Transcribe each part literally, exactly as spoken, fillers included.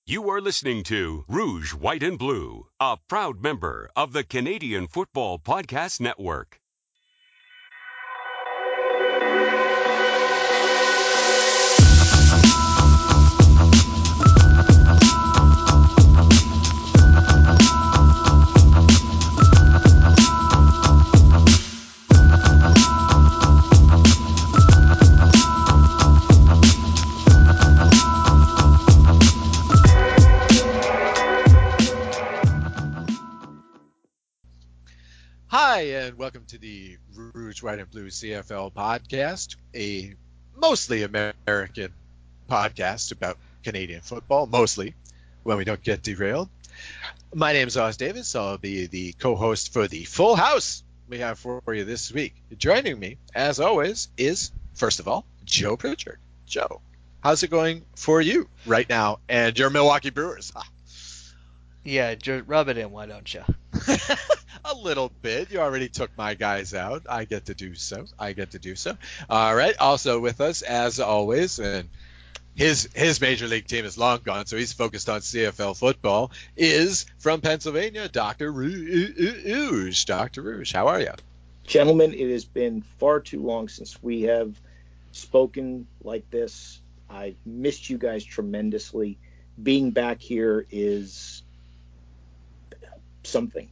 You are listening to Rouge, White, and Blue, a proud member of the Canadian Football Podcast Network. Hi, and welcome to the Rouge, White, and Blue C F L podcast, a mostly American podcast about Canadian football, mostly when we don't get derailed. My name is Oz Davis. I'll be the co-host for the full house we have for you this week. Joining me, as always, is, first of all, Joe Pritchard. Joe, how's it going for you right now and your Milwaukee Brewers? Yeah, just rub it in, why don't you? A little bit. You already took my guys out. I get to do so. I get to do so. All right. Also with us, as always, and his his major league team is long gone, so he's focused on C F L football, is from Pennsylvania, Doctor Rouge. Doctor Rouge, how are you? Gentlemen, it has been far too long since we have spoken like this. I missed you guys tremendously. Being back here is something.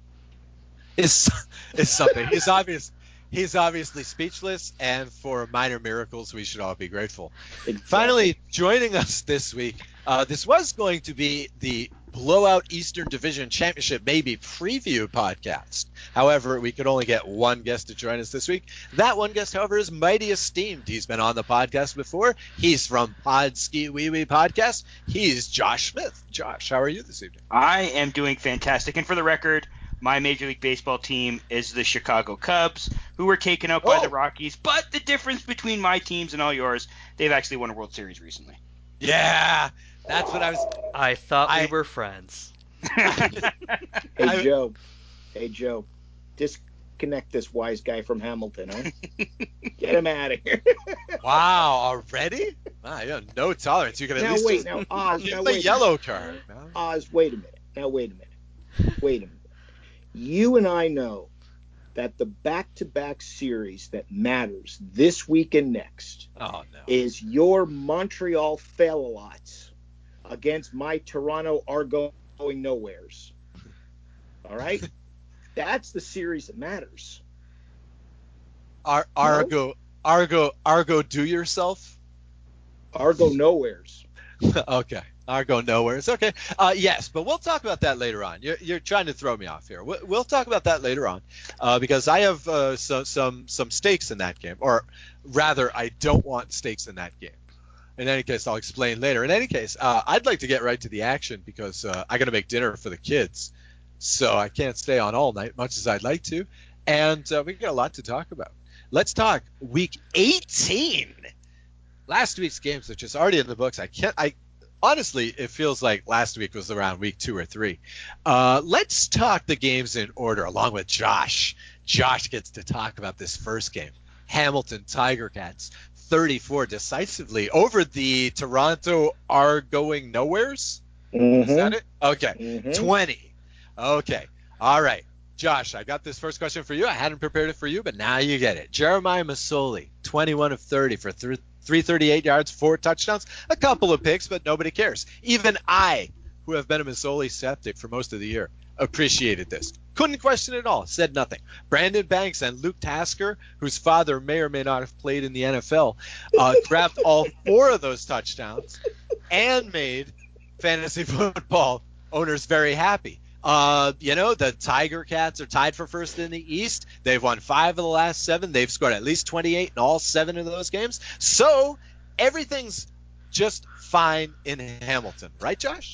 Is is something. He's obvious. He's obviously speechless, and for minor miracles, we should all be grateful. Exactly. Finally, joining us this week, uh, this was going to be the Blowout Eastern Division Championship maybe preview podcast. However, we could only get one guest to join us this week. That one guest, however, is mighty esteemed. He's been on the podcast before. He's from Pod Ski Wee Wee Podcast. He's Josh Smith. Josh, how are you this evening? I am doing fantastic. And for the record, my Major League Baseball team is the Chicago Cubs, who were taken out by Oh. the Rockies. But the difference between my teams and all yours, they've actually won a World Series recently. Yeah, that's what I was. I thought I- we were friends. Hey, I- Joe. Hey, Joe. Disconnect this wise guy from Hamilton, huh? Get him out of here. Wow, already? Wow, you have no tolerance. You can at now, least wait. just Now, Oz. give Now, the wait. yellow card. No? Oz, wait a minute. Now, wait a minute. Wait a minute. You and I know that the back-to-back series that matters this week and next Oh, no. is your Montreal Fail-A-Lots against my Toronto Argo going nowheres. All right? That's the series that matters. Ar- Argo, Argo, Argo, do yourself? Argo nowheres. Okay. Argo nowhere. It's okay. Uh, yes, but we'll talk about that later on. You're, you're trying to throw me off here. We'll, we'll talk about that later on uh, because I have uh, so, some some stakes in that game, or rather, I don't want stakes in that game. In any case, I'll explain later. In any case, uh, I'd like to get right to the action because uh, I got to make dinner for the kids, so I can't stay on all night, much as I'd like to, and uh, we got a lot to talk about. Let's talk Week eighteen. Last week's games, which is already in the books. I can't. I honestly, it feels like last week was around week two or three. Uh, let's talk the games in order, along with Josh. Josh gets to talk about this first game. Hamilton Tiger Cats, thirty-four decisively over the Toronto are going nowheres. Mm-hmm. Is that it? Okay, Mm-hmm. twenty. Okay, all right. Josh, I got this first question for you. I hadn't prepared it for you, but now you get it. Jeremiah Masoli, twenty-one of thirty for th- three thirty-eight yards, four touchdowns, a couple of picks, but nobody cares. Even I, who have been a Masoli septic for most of the year, appreciated this. Couldn't question it at all. Said nothing. Brandon Banks and Luke Tasker, whose father may or may not have played in the N F L, uh, grabbed all four of those touchdowns and made fantasy football owners very happy. Uh, you know, the Tiger Cats are tied for first in the East. They've won five of the last seven. They've scored at least twenty-eight in all seven of those games. So everything's just fine in Hamilton. Right, Josh?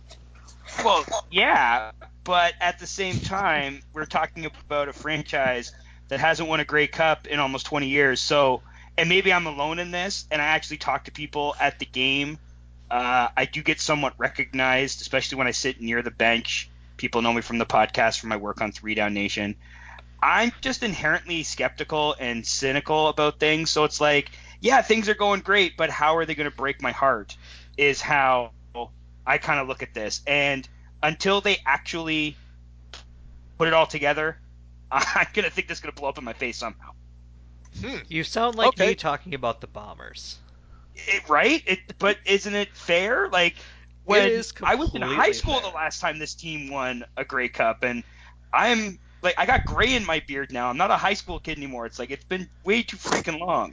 Well, yeah, but at the same time, we're talking about a franchise that hasn't won a Grey Cup in almost twenty years. So, and maybe I'm alone in this, and I actually talk to people at the game. Uh, I do get somewhat recognized, especially when I sit near the bench. People know me from the podcast, from my work on Three Down Nation. I'm just inherently skeptical and cynical about things. So it's like, yeah, things are going great, but how are they going to break my heart is how I kind of look at this, and until they actually put it all together, I'm gonna think this is gonna blow up in my face somehow. Hmm. You sound like Okay. me talking about the Bombers. It, right? It, but isn't it fair? Like when It is I was in high completely school fair. the last time this team won a Grey Cup, and I'm like I got gray in my beard now. I'm not a high school kid anymore. It's like it's been way too freaking long.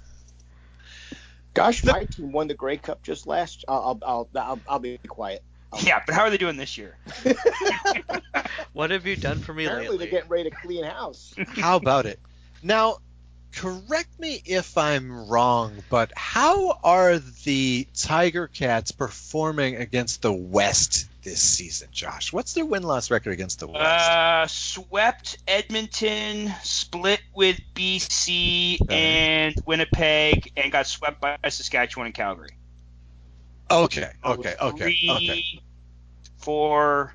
Gosh, my team won the Grey Cup just last. I'll I'll I'll, I'll, I'll be quiet. I'll Yeah, but how are they doing this year? What have you done for me Apparently, lately? they're getting ready to clean house. How about it? Now, correct me if I'm wrong, but how are the Tiger Cats performing against the West this season, Josh? What's their win-loss record against the West? Uh, swept Edmonton, split with B C Right. and Winnipeg, and got swept by Saskatchewan and Calgary. Okay, okay, okay, Three, okay. four,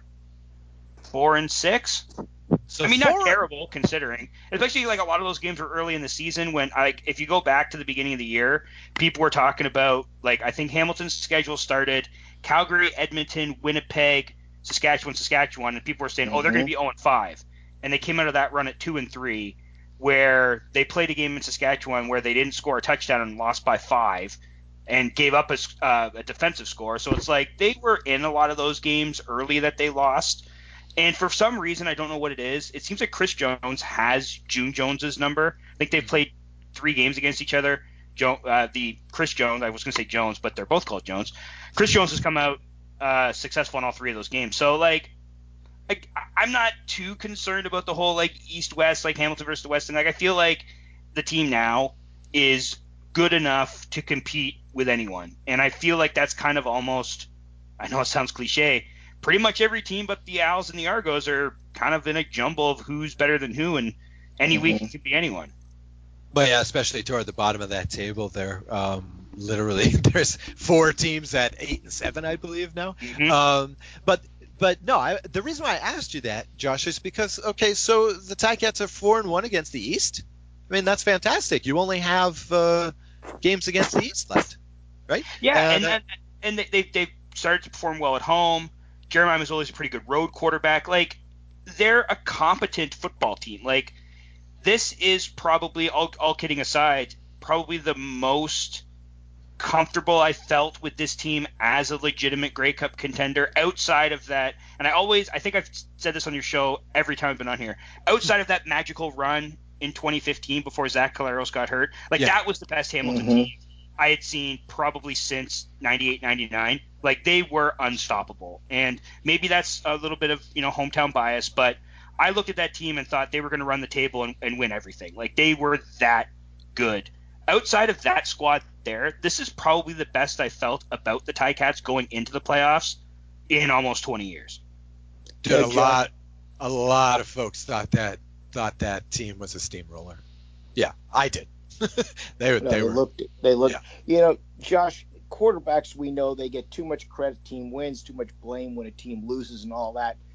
four and six. So I mean, four, not terrible considering, especially like a lot of those games were early in the season when, like, if you go back to the beginning of the year, people were talking about, like, I think Hamilton's schedule started Calgary, Edmonton, Winnipeg, Saskatchewan, Saskatchewan, and people were saying, oh, they're going to be oh and five, and they came out of that run at two and three, where they played a game in Saskatchewan where they didn't score a touchdown and lost by five, and gave up a, uh, a defensive score. So it's like they were in a lot of those games early that they lost. And for some reason, I don't know what it is, it seems like Chris Jones has June Jones's number. I think they've played three games against each other. Jo- uh, the Chris Jones, I was going to say Jones, but they're both called Jones. Chris Jones has come out uh, successful in all three of those games. So, like, like, I'm not too concerned about the whole, like, East-West, like Hamilton versus the West thing. Like, I feel like the team now is good enough to compete with anyone. And I feel like that's kind of almost, I know it sounds cliche, pretty much every team but the Owls and the Argos are kind of in a jumble of who's better than who, and any Mhm. week it could be anyone. but yeah, especially toward the bottom of that table there. Um, literally, there's four teams at eight and seven, I believe now. Mhm. Um, but but no, I, the reason why I asked you that, Josh, is because okay, so the Ticats are four and one against the East. I mean, that's fantastic. You only have uh, games against the East left, right? Yeah, and uh, and, and they they they've started to perform well at home. Jeremiah Mazzoli's a pretty good road quarterback. Like, they're a competent football team. Like, this is probably, all, all kidding aside, probably the most comfortable I felt with this team as a legitimate Grey Cup contender outside of that. And I always, I think I've said this on your show every time I've been on here, outside of that magical run in twenty fifteen before Zach Caleros got hurt, like, Yeah. that was the best Hamilton Mhm. team I had seen probably since ninety-eight ninety-nine. Like, they were unstoppable. And maybe that's a little bit of, you know, hometown bias, but I looked at that team and thought they were going to run the table and, and win everything. Like, they were that good. Outside of that squad there, this is probably the best I felt about the Ticats going into the playoffs in almost twenty years. Dude, Hey, a Josh. lot, a lot of folks thought that thought that team was a steamroller. Yeah, I did. they No, they they, were. looked it. They looked. Yeah. You know, Josh, quarterbacks, we know they get too much credit. Team wins, too much blame when a team loses, and all that.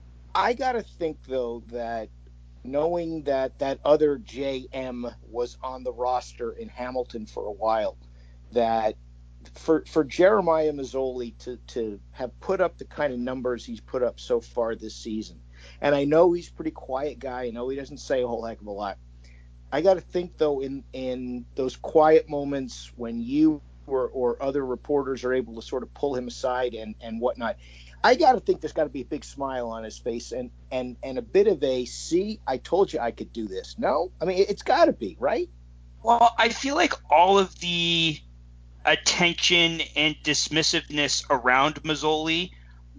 I gotta think though that knowing that that other J M was on the roster in Hamilton for a while, that for for Jeremiah Mazzoli to to have put up the kind of numbers he's put up so far this season, and I know he's a pretty quiet guy. I know he doesn't say a whole heck of a lot. I got to think though, in in those quiet moments when you or, or other reporters are able to sort of pull him aside and and whatnot, I got to think there's got to be a big smile on his face and and and a bit of a see, I told you I could do this. No, I mean it's got to be right. Well, I feel like all of the attention and dismissiveness around Mazzoli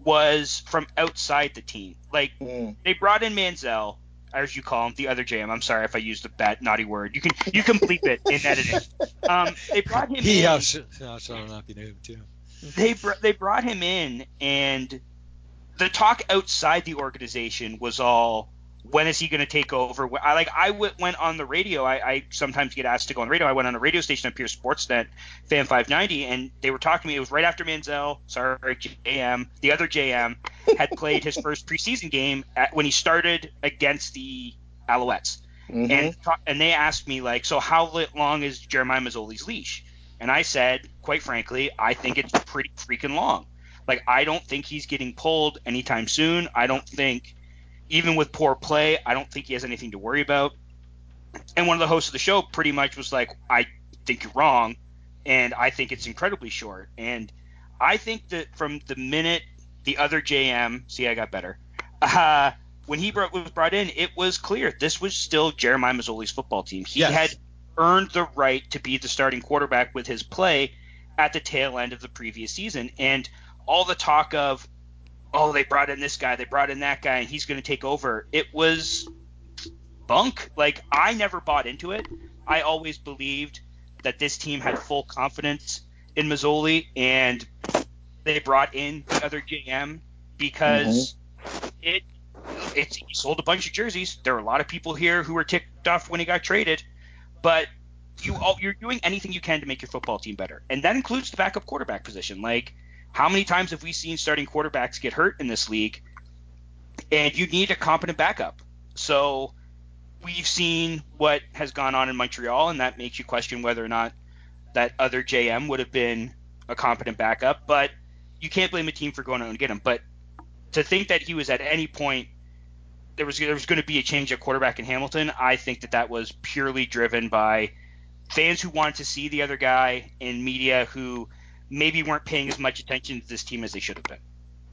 was from outside the team. Like, Mm. they brought in Manziel, as you call him, the other J M. I'm sorry if I used a bad naughty word. You can you can bleep it in editing. Um, they brought him He in. shall shall not be named too. They br- they brought him in, and the talk outside the organization was all, when is he going to take over? I like I w- went on the radio. I, I sometimes get asked to go on the radio. I went on a radio station up here, Sportsnet, Fan five ninety, and they were talking to me. It was right after Manziel, sorry, J M, the other J M, had played his first preseason game at, when he started against the Alouettes. Mm-hmm. And and they asked me, like, so how long is Jeremiah Mazzoli's leash? And I said, quite frankly, I think it's pretty freaking long. Like, I don't think he's getting pulled anytime soon. I don't think, even with poor play, I don't think he has anything to worry about. And one of the hosts of the show pretty much was like, I think you're wrong, and I think it's incredibly short. And I think that from the minute the other J M, see, I got better, uh, when he brought, was brought in, it was clear this was still Jeremiah Masoli's football team. He Yes. had earned the right to be the starting quarterback with his play at the tail end of the previous season. And all the talk of, oh, they brought in this guy, they brought in that guy, and he's going to take over, it was bunk. Like, I never bought into it. I always believed that this team had full confidence in Masoli, and they brought in the other J M because mm-hmm. it it's he sold a bunch of jerseys. There were a lot of people here who were ticked off when he got traded, but you you're doing anything you can to make your football team better, and that includes the backup quarterback position. Like, how many times have we seen starting quarterbacks get hurt in this league, and you need a competent backup? So we've seen what has gone on in Montreal, and that makes you question whether or not that other J M would have been a competent backup. But you can't blame a team for going out and get him. But to think that he was at any point there was there was going to be a change at quarterback in Hamilton, I think that that was purely driven by fans who wanted to see the other guy and media who maybe weren't paying as much attention to this team as they should have been.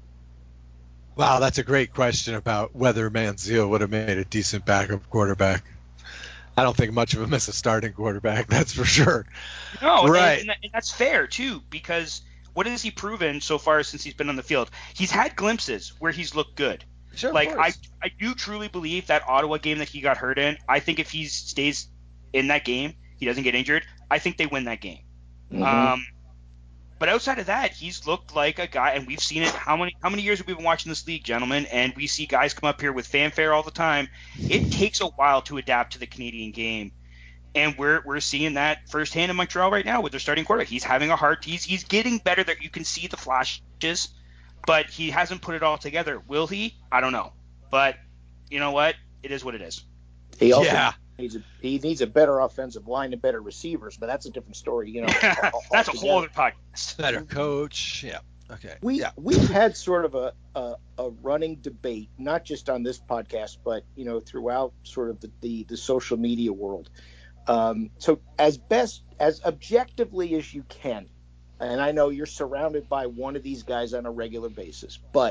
Wow, that's a great question about whether Manziel would have made a decent backup quarterback. I don't think much of him as a starting quarterback, that's for sure. No, right. and, and that's fair, too, because what has he proven so far since he's been on the field? He's had glimpses where he's looked good. Sure, like, I, I do truly believe that Ottawa game that he got hurt in, I think if he stays in that game, he doesn't get injured, I think they win that game. Mm-hmm. Um, but outside of that, he's looked like a guy, and we've seen it. How many how many years have we been watching this league, gentlemen? And we see guys come up here with fanfare all the time. It takes a while to adapt to the Canadian game, and we're we're seeing that firsthand in Montreal right now with their starting quarterback. He's having a hard. He's he's getting better. That you can see the flashes, but he hasn't put it all together. Will he? I don't know. But you know what? It is what it is. He also yeah. needs a, he needs a better offensive line and better receivers, but that's a different story. You know, all, that's all a whole other podcast. Better coach. Yeah. Okay. We yeah. we've had sort of a, a a running debate, not just on this podcast, but you know, throughout sort of the the, the social media world. Um, so as best as objectively as you can, and I know you're surrounded by one of these guys on a regular basis, but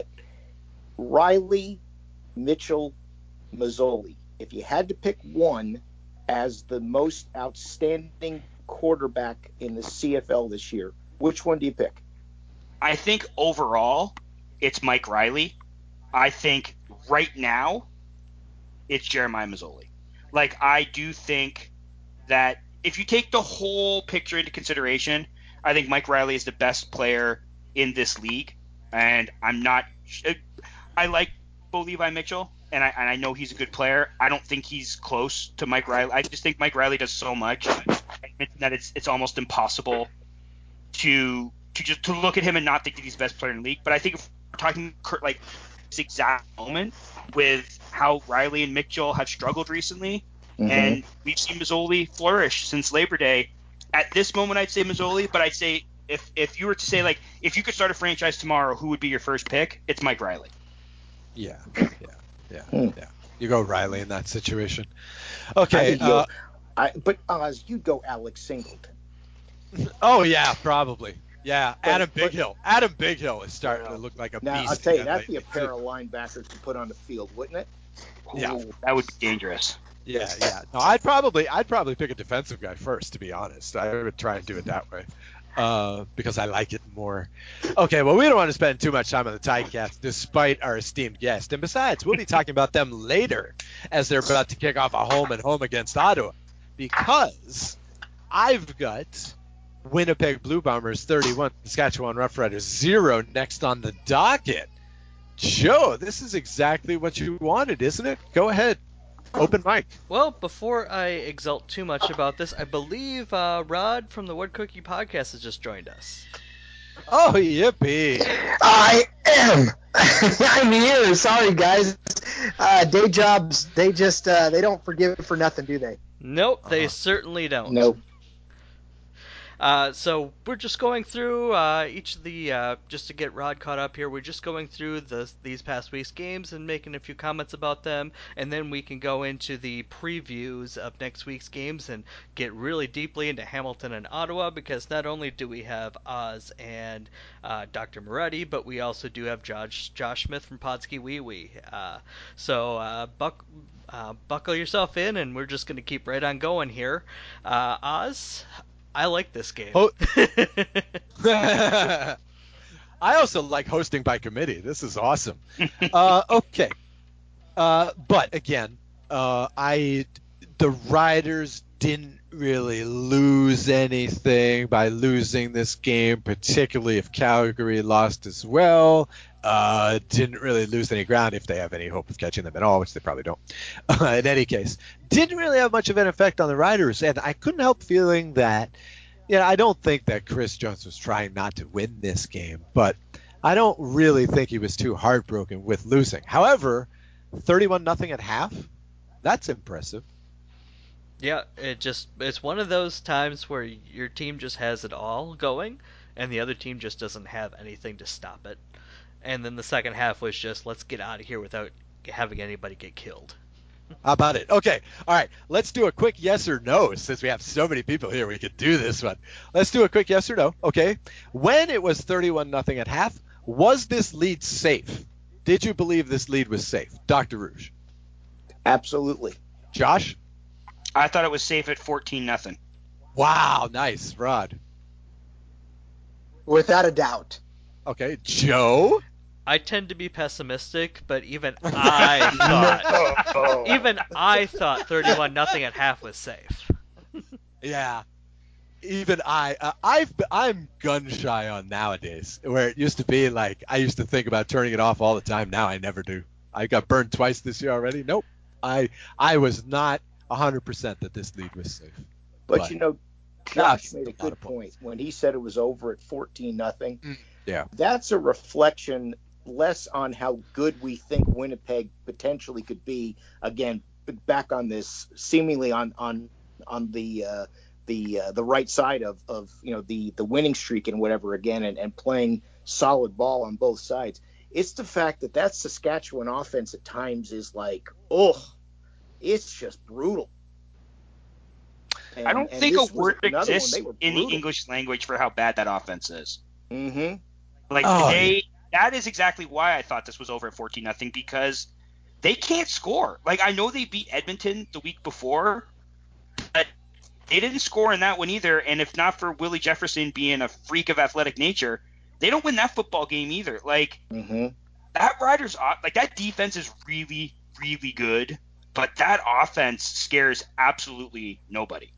Riley, Mitchell, Masoli, if you had to pick one as the most outstanding quarterback in the C F L this year, which one do you pick? I think overall it's Mike Riley. I think right now it's Jeremiah Masoli. Like, I do think that if you take the whole picture into consideration, I think Mike Riley is the best player in this league. And I'm not – I like Bo Levi Mitchell, and I, and I know he's a good player. I don't think he's close to Mike Riley. I just think Mike Riley does so much that it's it's almost impossible to to just to look at him and not think that he's the best player in the league. But I think if we're talking like this exact moment with how Riley and Mitchell have struggled recently, mm-hmm. and we've seen Masoli flourish since Labor Day. At this moment, I'd say Masoli, but I'd say if if you were to say, like, if you could start a franchise tomorrow, who would be your first pick? It's Mike Riley. Yeah, yeah, yeah, mm. yeah. You go Riley in that situation. Okay. I uh, I, but Oz, you go Alex Singleton. Oh, yeah, probably. Yeah, but, Adam Big but, Hill. Adam Big Hill is starting to look like a now, beast. Now, I'll tell you, that'd lately. be a pair of linebackers to put on the field, wouldn't it? Yeah. Ooh, that would be dangerous. Yeah, yeah. No, I'd probably I'd probably pick a defensive guy first, to be honest. I would try and do it that way. Uh, because I like it more. Okay, well, we don't want to spend too much time on the Ticats, despite our esteemed guest. And besides, we'll be talking about them later as they're about to kick off a home and home against Ottawa. Because I've got Winnipeg Blue Bombers thirty-one, Saskatchewan Roughriders zero next on the docket. Joe, this is exactly what you wanted, isn't it? Go ahead. Open mic. Well, before I exult too much about this, I believe uh, Rod from the Wood Cookie Podcast has just joined us. Oh, yippee. I am. I'm here. Sorry, guys. Uh, day jobs, they just, uh, they don't forgive for nothing, do they? Nope, they Uh-huh. certainly don't. Nope. Uh, so we're just going through uh, each of the uh, just to get Rod caught up here. We're just going through the these past week's games and making a few comments about them, and then we can go into the previews of next week's games and get really deeply into Hamilton and Ottawa, because not only do we have Oz and uh, Doctor Moretti, but we also do have Josh Josh Smith from Podski Wee Wee. Uh, so uh, buck. Uh, buckle yourself in, and we're just going to keep right on going here. Uh, Oz, I like this game. Oh. I also like hosting by committee. This is awesome. Uh, okay. Uh, but again, uh, I the Riders didn't really lose anything by losing this game, particularly if Calgary lost as well. Uh, didn't really lose any ground if they have any hope of catching them at all, which they probably don't. Uh, in any case, didn't really have much of an effect on the Riders, and I couldn't help feeling that, you know, I don't think that Chris Jones was trying not to win this game, but I don't really think he was too heartbroken with losing. However, thirty-one nothing at half, that's impressive. Yeah, it just it's one of those times where your team just has it all going, and the other team just doesn't have anything to stop it. And then the second half was just, let's get out of here without having anybody get killed. How about it? Okay, all right, let's do a quick yes or no, since we have so many people here. We could do this one. Let's do a quick yes or no. Okay, when it was thirty-one nothing at half, was this lead safe? Did you believe this lead was safe, Doctor Rouge? Absolutely. Josh? I thought it was safe at fourteen nothing. Wow, nice. Rod? Without a doubt. Okay, Joe? I tend to be pessimistic, but even I thought even I thought thirty-one nothing at half was safe. Yeah. Even I, uh, I've, I'm gun shy on nowadays, where it used to be like I used to think about turning it off all the time. Now I never do. I got burned twice this year already. Nope. I I was not one hundred percent that this lead was safe. But, But- you know, Josh made a good point when he said it was over at fourteen nothing. Yeah. That's a reflection less on how good we think Winnipeg potentially could be. Again, back on this seemingly on on on the uh, the uh, the right side of, of you know the the winning streak and whatever again, and, and playing solid ball on both sides. It's the fact that that Saskatchewan offense at times is like, oh, it's just brutal. And, I don't and think a this was word another one. exists They were in the brutal. English language for how bad that offense is. Mm-hmm. Like Oh, they, that is exactly why I thought this was over at fourteen nothing, because they can't score. Like I know they beat Edmonton the week before, but they didn't score in that one either. And if not for Willie Jefferson being a freak of athletic nature, they don't win that football game either. Like Mm-hmm. that Riders, like that defense is really, really good, but that offense scares absolutely nobody.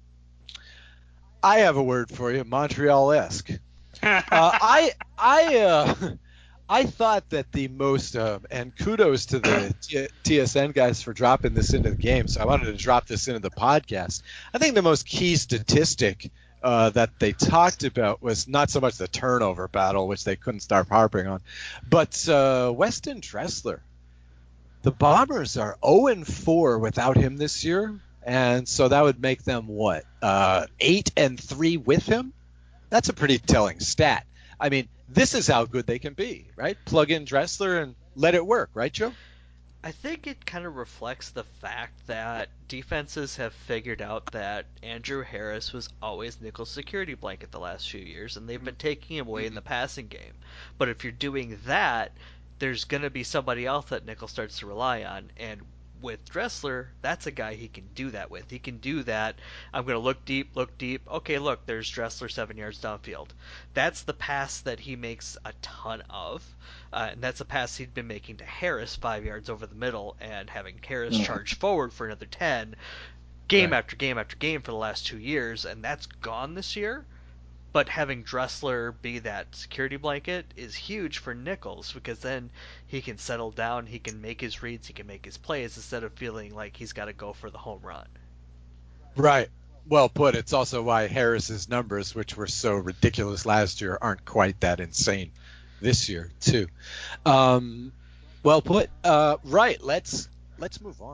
I have a word for you, Montreal-esque. uh, I I uh, I thought that the most um, and kudos to the T- TSN guys for dropping this into the game. So I wanted to drop this into the podcast. I think the most key statistic uh, that they talked about was not so much the turnover battle, which they couldn't stop harping on, but uh, Weston Dressler. The Bombers are oh and four without him this year, and so that would make them what uh, eight and three with him. That's a pretty telling stat. I mean, this is how good they can be, right? Plug in Dressler and let it work, right, Joe? I think it kind of reflects the fact that defenses have figured out that Andrew Harris was always nickel security blanket the last few years, and they've been taking him away in the passing game. But if you're doing that, there's going to be somebody else that nickel starts to rely on, and with Dressler, that's a guy he can do that with. He can do that. I'm going to look deep, look deep. Okay, look, there's Dressler seven yards downfield. That's the pass that he makes a ton of. Uh, and that's a pass he'd been making to Harris five yards over the middle and having Harris Mhm. charge forward for another ten game Right. after game after game for the last two years, and that's gone this year. But having Dressler be that security blanket is huge for Nichols, because then he can settle down, he can make his reads, he can make his plays instead of feeling like he's got to go for the home run. Right. Well put. It's also why Harris's numbers, which were so ridiculous last year, aren't quite that insane this year, too. Um, well put. Uh, right. Let's let's move on.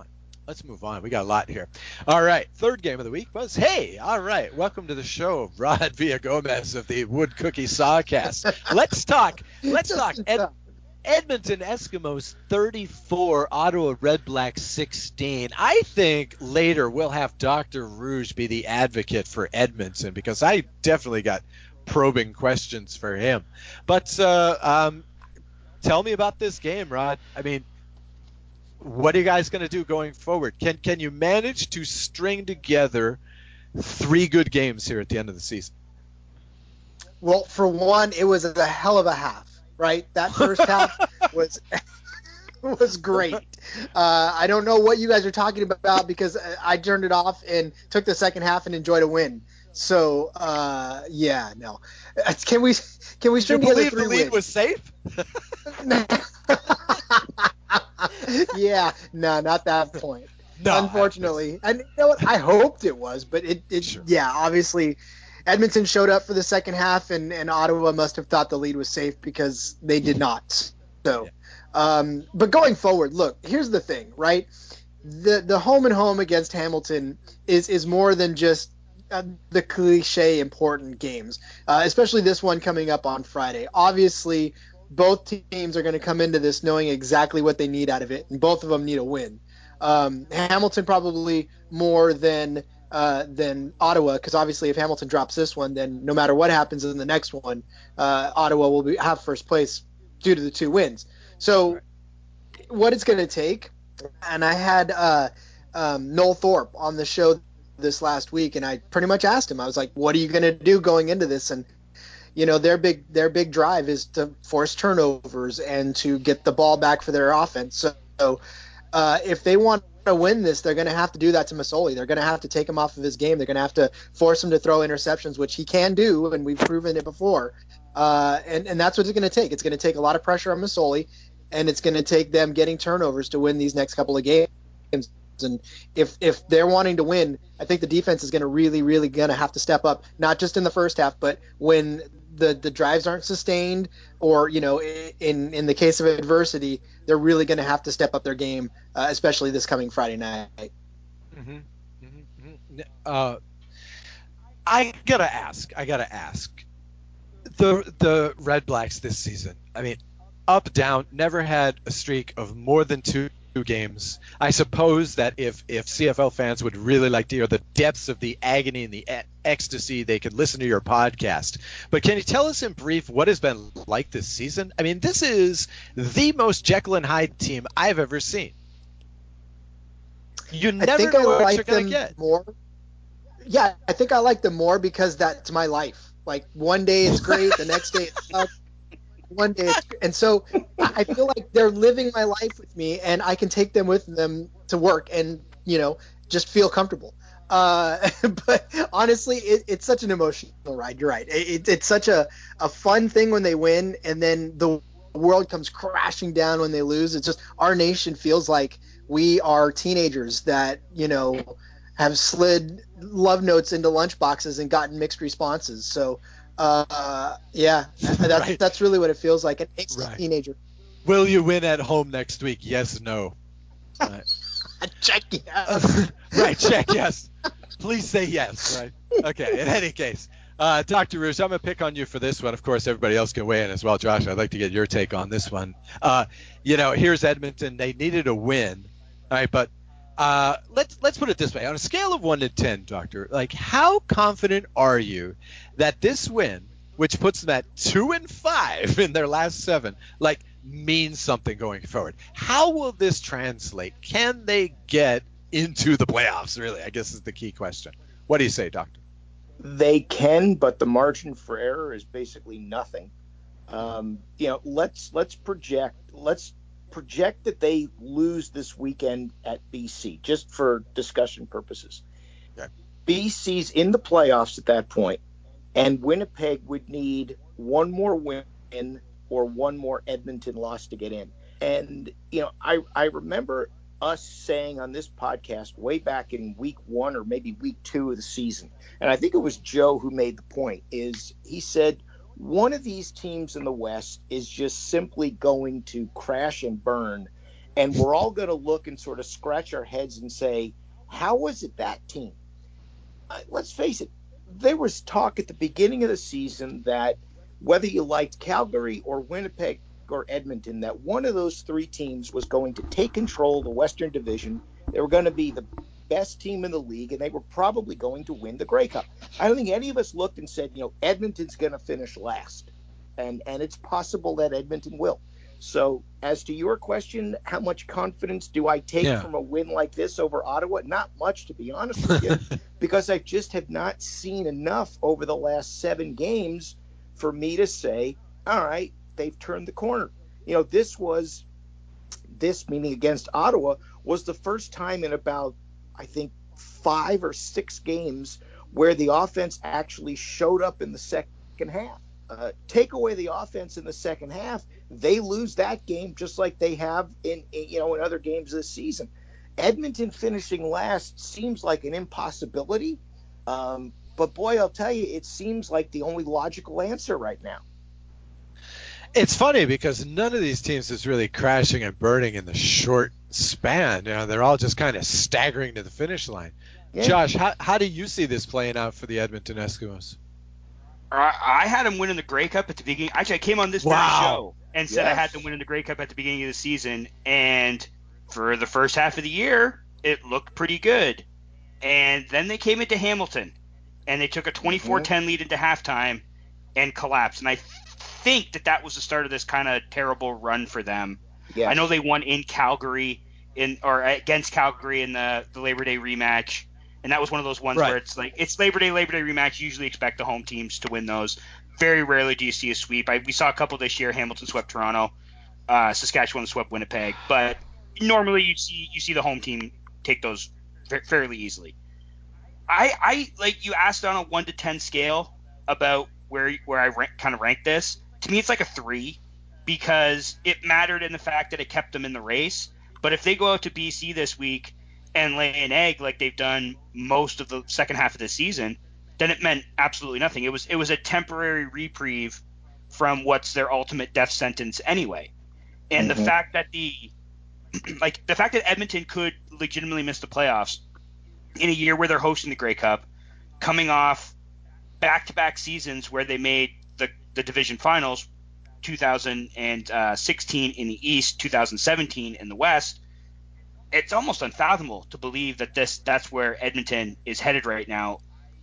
let's move on. We got a lot here. All right, third game of the week was, hey, all right, welcome to the show, Rod Villagomez of the Wood Cookie Sawcast. Let's talk. Let's talk. Ed- Edmonton Eskimos thirty-four, Ottawa Red Blacks sixteen. I think later we'll have Doctor Rouge be the advocate for Edmonton because I definitely got probing questions for him. But uh, um, tell me about this game, Rod. I mean, what are you guys going to do going forward? Can can you manage to string together three good games here at the end of the season? Well, for one, it was a hell of a half, right? That first half was was great. Uh, I don't know what you guys are talking about because I turned it off and took the second half and enjoyed a win. So uh, yeah, no. Can we can we string Did you together believe three the lead wins? was safe? Yeah, no, not that point. No, Unfortunately, and you know what? I hoped it was, but it, it Sure. yeah, obviously, Edmonton showed up for the second half, and, and Ottawa must have thought the lead was safe because they did not. So, um, but going forward, look, here's the thing, right? The the home and home against Hamilton is is more than just uh, the cliche important games, uh, especially this one coming up on Friday. Obviously, both teams are going to come into this knowing exactly what they need out of it, and both of them need a win. Um, Hamilton probably more than uh, than Ottawa, because obviously if Hamilton drops this one, then no matter what happens in the next one, uh, Ottawa will be, have first place due to the two wins. So Right. what it's going to take, and I had uh, um, Noel Thorpe on the show this last week, and I pretty much asked him, I was like, what are you going to do going into this? And you know, their big their big drive is to force turnovers and to get the ball back for their offense. So uh, if they want to win this, they're going to have to do that to Masoli. They're going to have to take him off of his game. They're going to have to force him to throw interceptions, which he can do, and we've proven it before. Uh, and, and that's what it's going to take. It's going to take a lot of pressure on Masoli, and it's going to take them getting turnovers to win these next couple of games. And if if they're wanting to win, I think the defense is going to really, really going to have to step up, not just in the first half, but when the, the drives aren't sustained, or you know, in in the case of adversity, they're really going to have to step up their game, uh, especially this coming Friday night. Mm-hmm. Mm-hmm. Mm-hmm. Uh, I gotta ask. I gotta ask. The the Red Blacks this season. I mean, up down, never had a streak of more than two games. I suppose that if if C F L fans would really like to hear the depths of the agony and the e- ecstasy, they could listen to your podcast. But can you tell us in brief what has been like this season? I mean, this is the most Jekyll and Hyde team I've ever seen. You I never think know I what like you're gonna them get. more. Yeah, I think I like them more because that's my life. Like one day it's great, the next day it sucks. One day it's and so I feel like they're living my life with me, and I can take them with them to work, and you know, just feel comfortable. Uh, but honestly, it, it's such an emotional ride. You're right. It, it's such a, a fun thing when they win, and then the world comes crashing down when they lose. It's just our nation feels like we are teenagers that you know have slid love notes into lunchboxes and gotten mixed responses. So uh, yeah, that's Right. that's really what it feels like. An angsty Right. teenager. Will you win at home next week? Yes, no. Right. Check yes. Right, check yes. Please say yes, right? Okay, in any case, uh, Doctor Rouge, I'm going to pick on you for this one. Of course, everybody else can weigh in as well. Josh, I'd like to get your take on this one. Uh, you know, here's Edmonton. They needed a win, all right, but uh, let's let's put it this way. On a scale of one to ten, Doctor, like how confident are you that this win, which puts them at two and five in their last seven, like means something going forward? How will this translate? Can they get into the playoffs, really, I guess is the key question. What do you say, Doctor? They can, but the margin for error is basically nothing. Um, you know, let's let's project let's project that they lose this weekend at B C, just for discussion purposes. Okay. B C's in the playoffs at that point, and Winnipeg would need one more win or one more Edmonton loss to get in. And you know, I I remember us saying on this podcast way back in week one or maybe week two of the season, and I think it was Joe who made the point, is he said one of these teams in the West is just simply going to crash and burn, And we're all going to look and sort of scratch our heads and say, how was it that team? Uh, let's face it, there was talk at the beginning of the season that whether you liked Calgary or Winnipeg or Edmonton, that one of those three teams was going to take control of the Western Division. They were going to be the best team in the league, and they were probably going to win the Grey Cup. I don't think any of us looked and said, you know, Edmonton's going to finish last. And, and it's possible that Edmonton will. So as to your question, how much confidence do I take Yeah. from a win like this over Ottawa? Not much, to be honest with you, because I just have not seen enough over the last seven games for me to say, all right, they've turned the corner. You know, this was, this meaning against Ottawa, was the first time in about, I think, five or six games where the offense actually showed up in the second half. Uh, take away the offense in the second half, they lose that game just like they have in, in you know in other games this season. Edmonton finishing last seems like an impossibility, um, but boy, I'll tell you, it seems like the only logical answer right now. It's funny because none of these teams is really crashing and burning in the short span. You know, they're all just kind of staggering to the finish line. Yeah. Josh, how how do you see this playing out for the Edmonton Eskimos? I had them winning the Grey Cup at the beginning. Actually, I came on this wow. very show and said yes. I had them winning the Grey Cup at the beginning of the season. And for the first half of the year, it looked pretty good. And then they came into Hamilton, and they took a twenty-four ten mm-hmm. lead into halftime and collapsed. And I think that that was the start of this kind of terrible run for them. Yes. I know they won in Calgary in or against Calgary in the, the Labor Day rematch. And that was one of those ones right. where it's like it's Labor Day, Labor Day rematch. You usually expect the home teams to win those. Very rarely do you see a sweep. I, we saw a couple this year. Hamilton swept Toronto, uh, Saskatchewan swept Winnipeg, but normally you see you see the home team take those fairly easily. I, I like you asked on a one to ten scale about where where I rank, kind of rank this. To me, it's like a three because it mattered in the fact that it kept them in the race. But if they go out to B C this week and lay an egg like they've done most of the second half of the season, then it meant absolutely nothing. It was it was a temporary reprieve from what's their ultimate death sentence anyway. And mm-hmm. the fact that the like the fact that Edmonton could legitimately miss the playoffs in a year where they're hosting the Grey Cup, coming off back-to-back seasons where they made the, the division finals, two thousand sixteen in the East, two thousand seventeen in the West, it's almost unfathomable to believe that this that's where Edmonton is headed right now.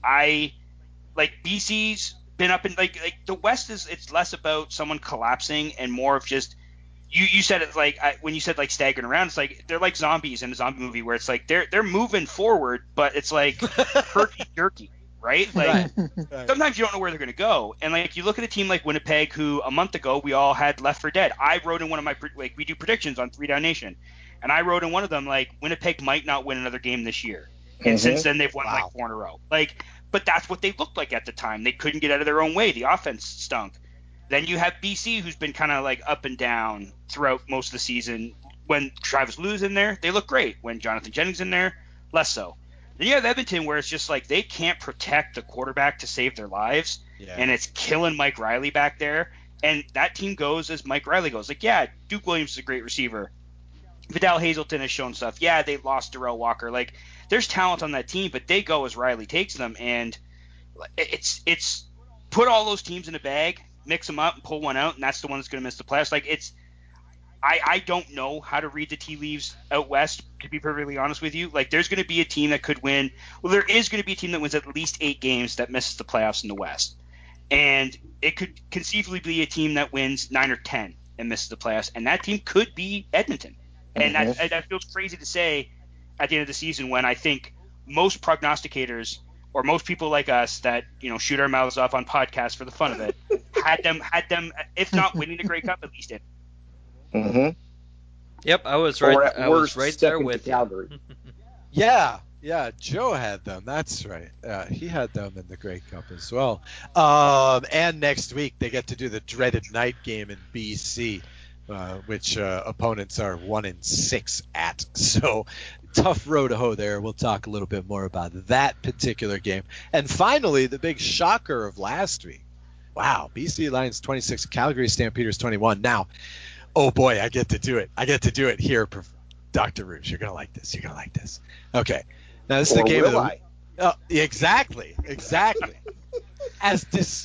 I like B C's been up in like like the West is it's less about someone collapsing and more of just you you said it like I, when you said like staggering around, it's like they're like zombies in a zombie movie where it's like they're they're moving forward, but it's like herky jerky, right? Like right. sometimes you don't know where they're going to go. And like you look at a team like Winnipeg, who a month ago we all had left for dead. I wrote in one of my like we do predictions on Three Down Nation. And I wrote in one of them, like, Winnipeg might not win another game this year. And mm-hmm. since then, they've won, wow. like, four in a row. Like, but that's what they looked like at the time. They couldn't get out of their own way. The offense stunk. Then you have B C, who's been kind of, like, up and down throughout most of the season. When Travis Lou's in there, they look great. When Jonathan Jennings in there, less so. Then you have Edmonton, where it's just like they can't protect the quarterback to save their lives. Yeah. And it's killing Mike Riley back there. And that team goes as Mike Riley goes. Like, yeah, Duke Williams is a great receiver. Vidal Hazelton has shown stuff. Yeah, they lost Darrell Walker. Like, there's talent on that team, but they go as Riley takes them. And it's it's put all those teams in a bag, mix them up, and pull one out, and that's the one that's going to miss the playoffs. Like, it's I, I don't know how to read the tea leaves out west, to be perfectly honest with you. Like, there's going to be a team that could win. Well, there is going to be a team that wins at least eight games that misses the playoffs in the West. And it could conceivably be a team that wins nine or ten and misses the playoffs, and that team could be Edmonton. And mm-hmm. that, that feels crazy to say at the end of the season when I think most prognosticators or most people like us that, you know, shoot our mouths off on podcasts for the fun of it had them, had them, if not winning the Grey Cup, at least in. Mm-hmm. Yep, I was right. I was right there with Calgary. yeah, yeah, Joe had them. That's right. Uh, he had them in the Grey Cup as well. Um, and next week they get to do the dreaded night game in B C. Uh, which uh, opponents are one and six at. So tough road to hoe there. We'll talk a little bit more about that particular game. And finally, the big shocker of last week. Wow, B C Lions twenty-six, Calgary Stampeders twenty-one. Now, Oh boy, I get to do it. I get to do it here, Doctor Rouge. You're gonna like this. You're gonna like this. Okay. Now this is Or the game will of the, I? Oh, exactly, exactly. As this,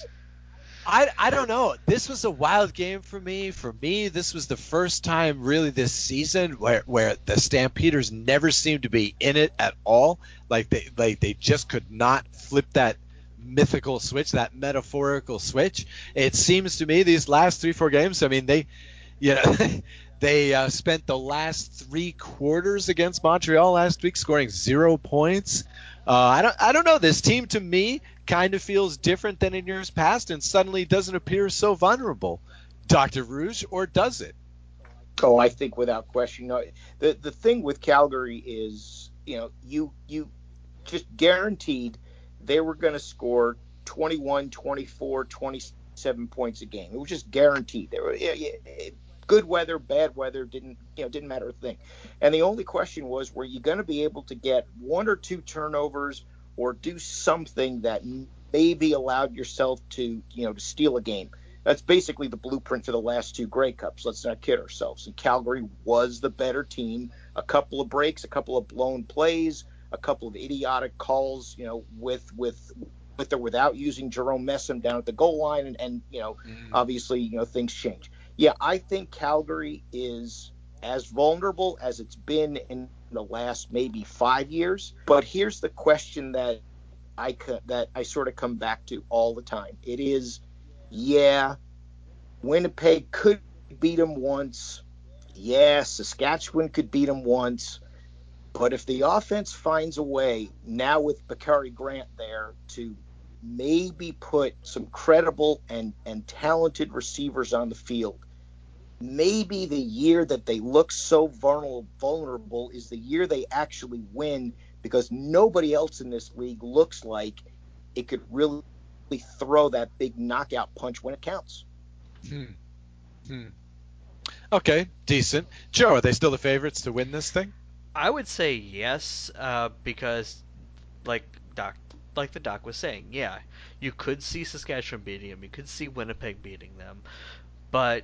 I I don't know. This was a wild game for me. For me, this was the first time really this season where where the Stampeders never seemed to be in it at all. Like they like they just could not flip that mythical switch, that metaphorical switch. It seems to me these last three four games. I mean they, you know. They uh, spent the last three quarters against Montreal last week, scoring zero points. Uh, I don't, I don't know. This team to me kind of feels different than in years past, and suddenly doesn't appear so vulnerable. Doctor Rouge, or does it? Oh, I think without question. No, the the thing with Calgary is, you know, you you just guaranteed they were going to score twenty-one, twenty-four, twenty-seven points a game. It was just guaranteed. They were yeah, yeah, good weather, bad weather, didn't you know didn't matter a thing. And the only question was, were you going to be able to get one or two turnovers or do something that maybe allowed yourself to you know to steal a game? That's basically the blueprint for the last two Grey Cups. Let's not kid ourselves. And Calgary was the better team. A couple of breaks, a couple of blown plays, a couple of idiotic calls, you know, with with with or without using Jerome Messam down at the goal line, and, and you know, mm. obviously, you know, things change. Yeah, I think Calgary is as vulnerable as it's been in the last maybe five years. But here's the question that I that I sort of come back to all the time. It is, yeah, Winnipeg could beat them once. Yeah, Saskatchewan could beat them once. But if the offense finds a way, now with Bakary Grant there, to maybe put some credible and, and talented receivers on the field, maybe the year that they look so vulnerable, vulnerable is the year they actually win, because nobody else in this league looks like it could really throw that big knockout punch when it counts. Hmm. Hmm. Okay, decent. Joe, are they still the favorites to win this thing? I would say yes, uh, because like Doc, like the Doc was saying, yeah, you could see Saskatchewan beating them, you could see Winnipeg beating them, but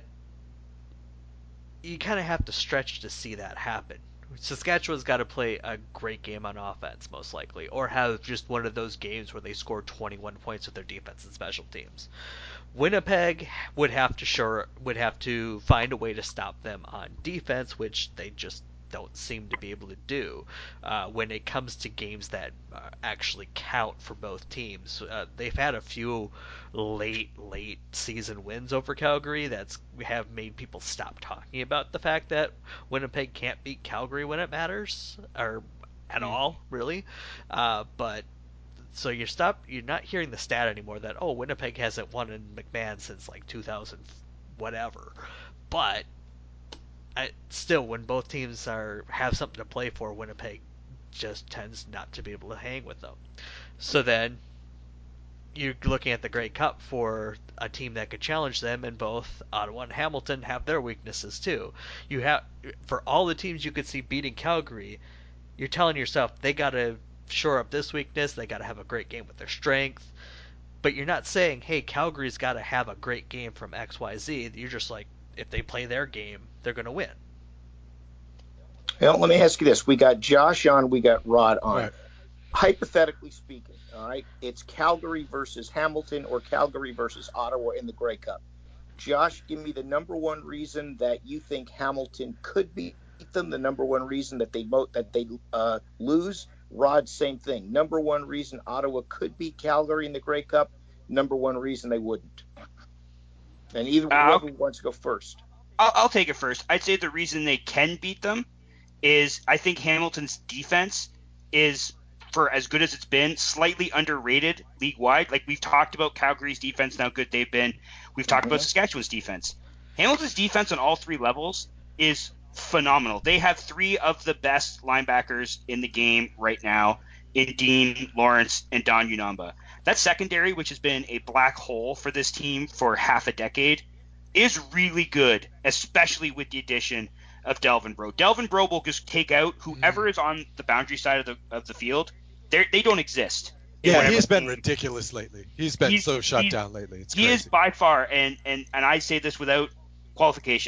you kind of have to stretch to see that happen. Saskatchewan's got to play a great game on offense, most likely, or have just one of those games where they score twenty-one points with their defense and special teams. Winnipeg would have to sure would have to find a way to stop them on defense, which they just don't seem to be able to do uh, when it comes to games that uh, actually count for both teams. Uh, they've had a few late, late season wins over Calgary that's have made people stop talking about the fact that Winnipeg can't beat Calgary when it matters, or at mm. all, really. Uh, but so you're stop you're not hearing the stat anymore that oh Winnipeg hasn't won in McMahon since like two thousand whatever, but I, still when both teams are have something to play for, Winnipeg just tends not to be able to hang with them. So then you're looking at the Grey Cup for a team that could challenge them, and both Ottawa and Hamilton have their weaknesses too. You have for all the teams you could see beating Calgary, you're telling yourself they got to shore up this weakness, they got to have a great game with their strength. But you're not saying, hey, Calgary's got to have a great game from X Y Z. You're just like, if they play their game, they're going to win. Well, let me ask you this. We got Josh on, we got Rod on. Right. Hypothetically speaking, all right, it's Calgary versus Hamilton or Calgary versus Ottawa in the Grey Cup. Josh, give me the number one reason that you think Hamilton could beat them, the number one reason that they mo- that they uh, lose. Rod, same thing. Number one reason Ottawa could beat Calgary in the Grey Cup, number one reason they wouldn't. And either uh, whoever wants to go first. I'll, I'll take it first. I'd say the reason they can beat them is I think Hamilton's defense is, for as good as it's been, slightly underrated league-wide. Like we've talked about Calgary's defense, how good they've been. We've talked mm-hmm. about Saskatchewan's defense. Hamilton's defense on all three levels is phenomenal. They have three of the best linebackers in the game right now in Dean Lawrence and Don Unamba. That secondary, which has been a black hole for this team for half a decade, is really good, especially with the addition of Delvin Breaux. Delvin Breaux will just take out whoever mm. is on the boundary side of the of the field. They they don't exist. Yeah, he's been ridiculous lately. He's been he's, so shut down lately. It's he crazy. is by far, and, and, and I say this without qualifications,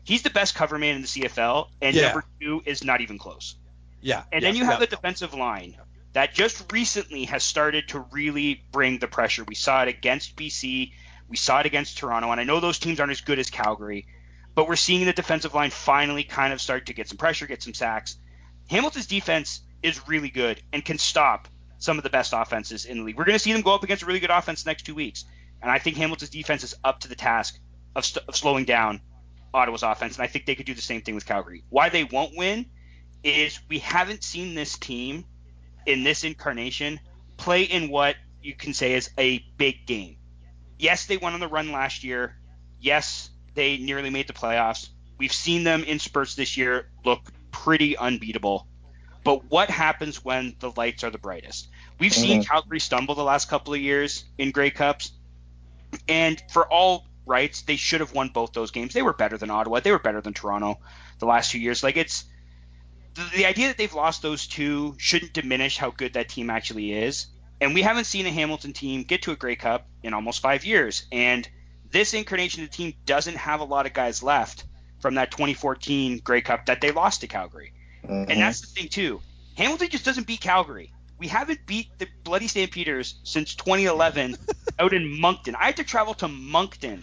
He's the best cover man in the C F L, and Yeah. number two is not even close. Yeah. And yeah, then you have yeah. the defensive line that just recently has started to really bring the pressure. We saw it against B C. We saw it against Toronto. And I know those teams aren't as good as Calgary, but we're seeing the defensive line finally kind of start to get some pressure, get some sacks. Hamilton's defense is really good and can stop some of the best offenses in the league. We're going to see them go up against a really good offense the next two weeks. And I think Hamilton's defense is up to the task of, st- of slowing down Ottawa's offense. And I think they could do the same thing with Calgary. Why they won't win is we haven't seen this team in this incarnation play in what you can say is a big game. Yes, they went on the run last year. Yes, they nearly made the playoffs. We've seen them in spurts this year look pretty unbeatable. But what happens when the lights are the brightest? We've Mm-hmm. seen Calgary stumble the last couple of years in Grey Cups. And for all rights, they should have won both those games. They were better than Ottawa. They were better than Toronto the last few years. Like, it's the, the idea that they've lost those two shouldn't diminish how good that team actually is. And we haven't seen a Hamilton team get to a Grey Cup in almost five years. And this incarnation of the team doesn't have a lot of guys left from that twenty fourteen Grey Cup that they lost to Calgary. Mm-hmm. And that's the thing, too. Hamilton just doesn't beat Calgary. We haven't beat the Bloody Stampeders since twenty eleven out in Moncton. I had to travel to Moncton.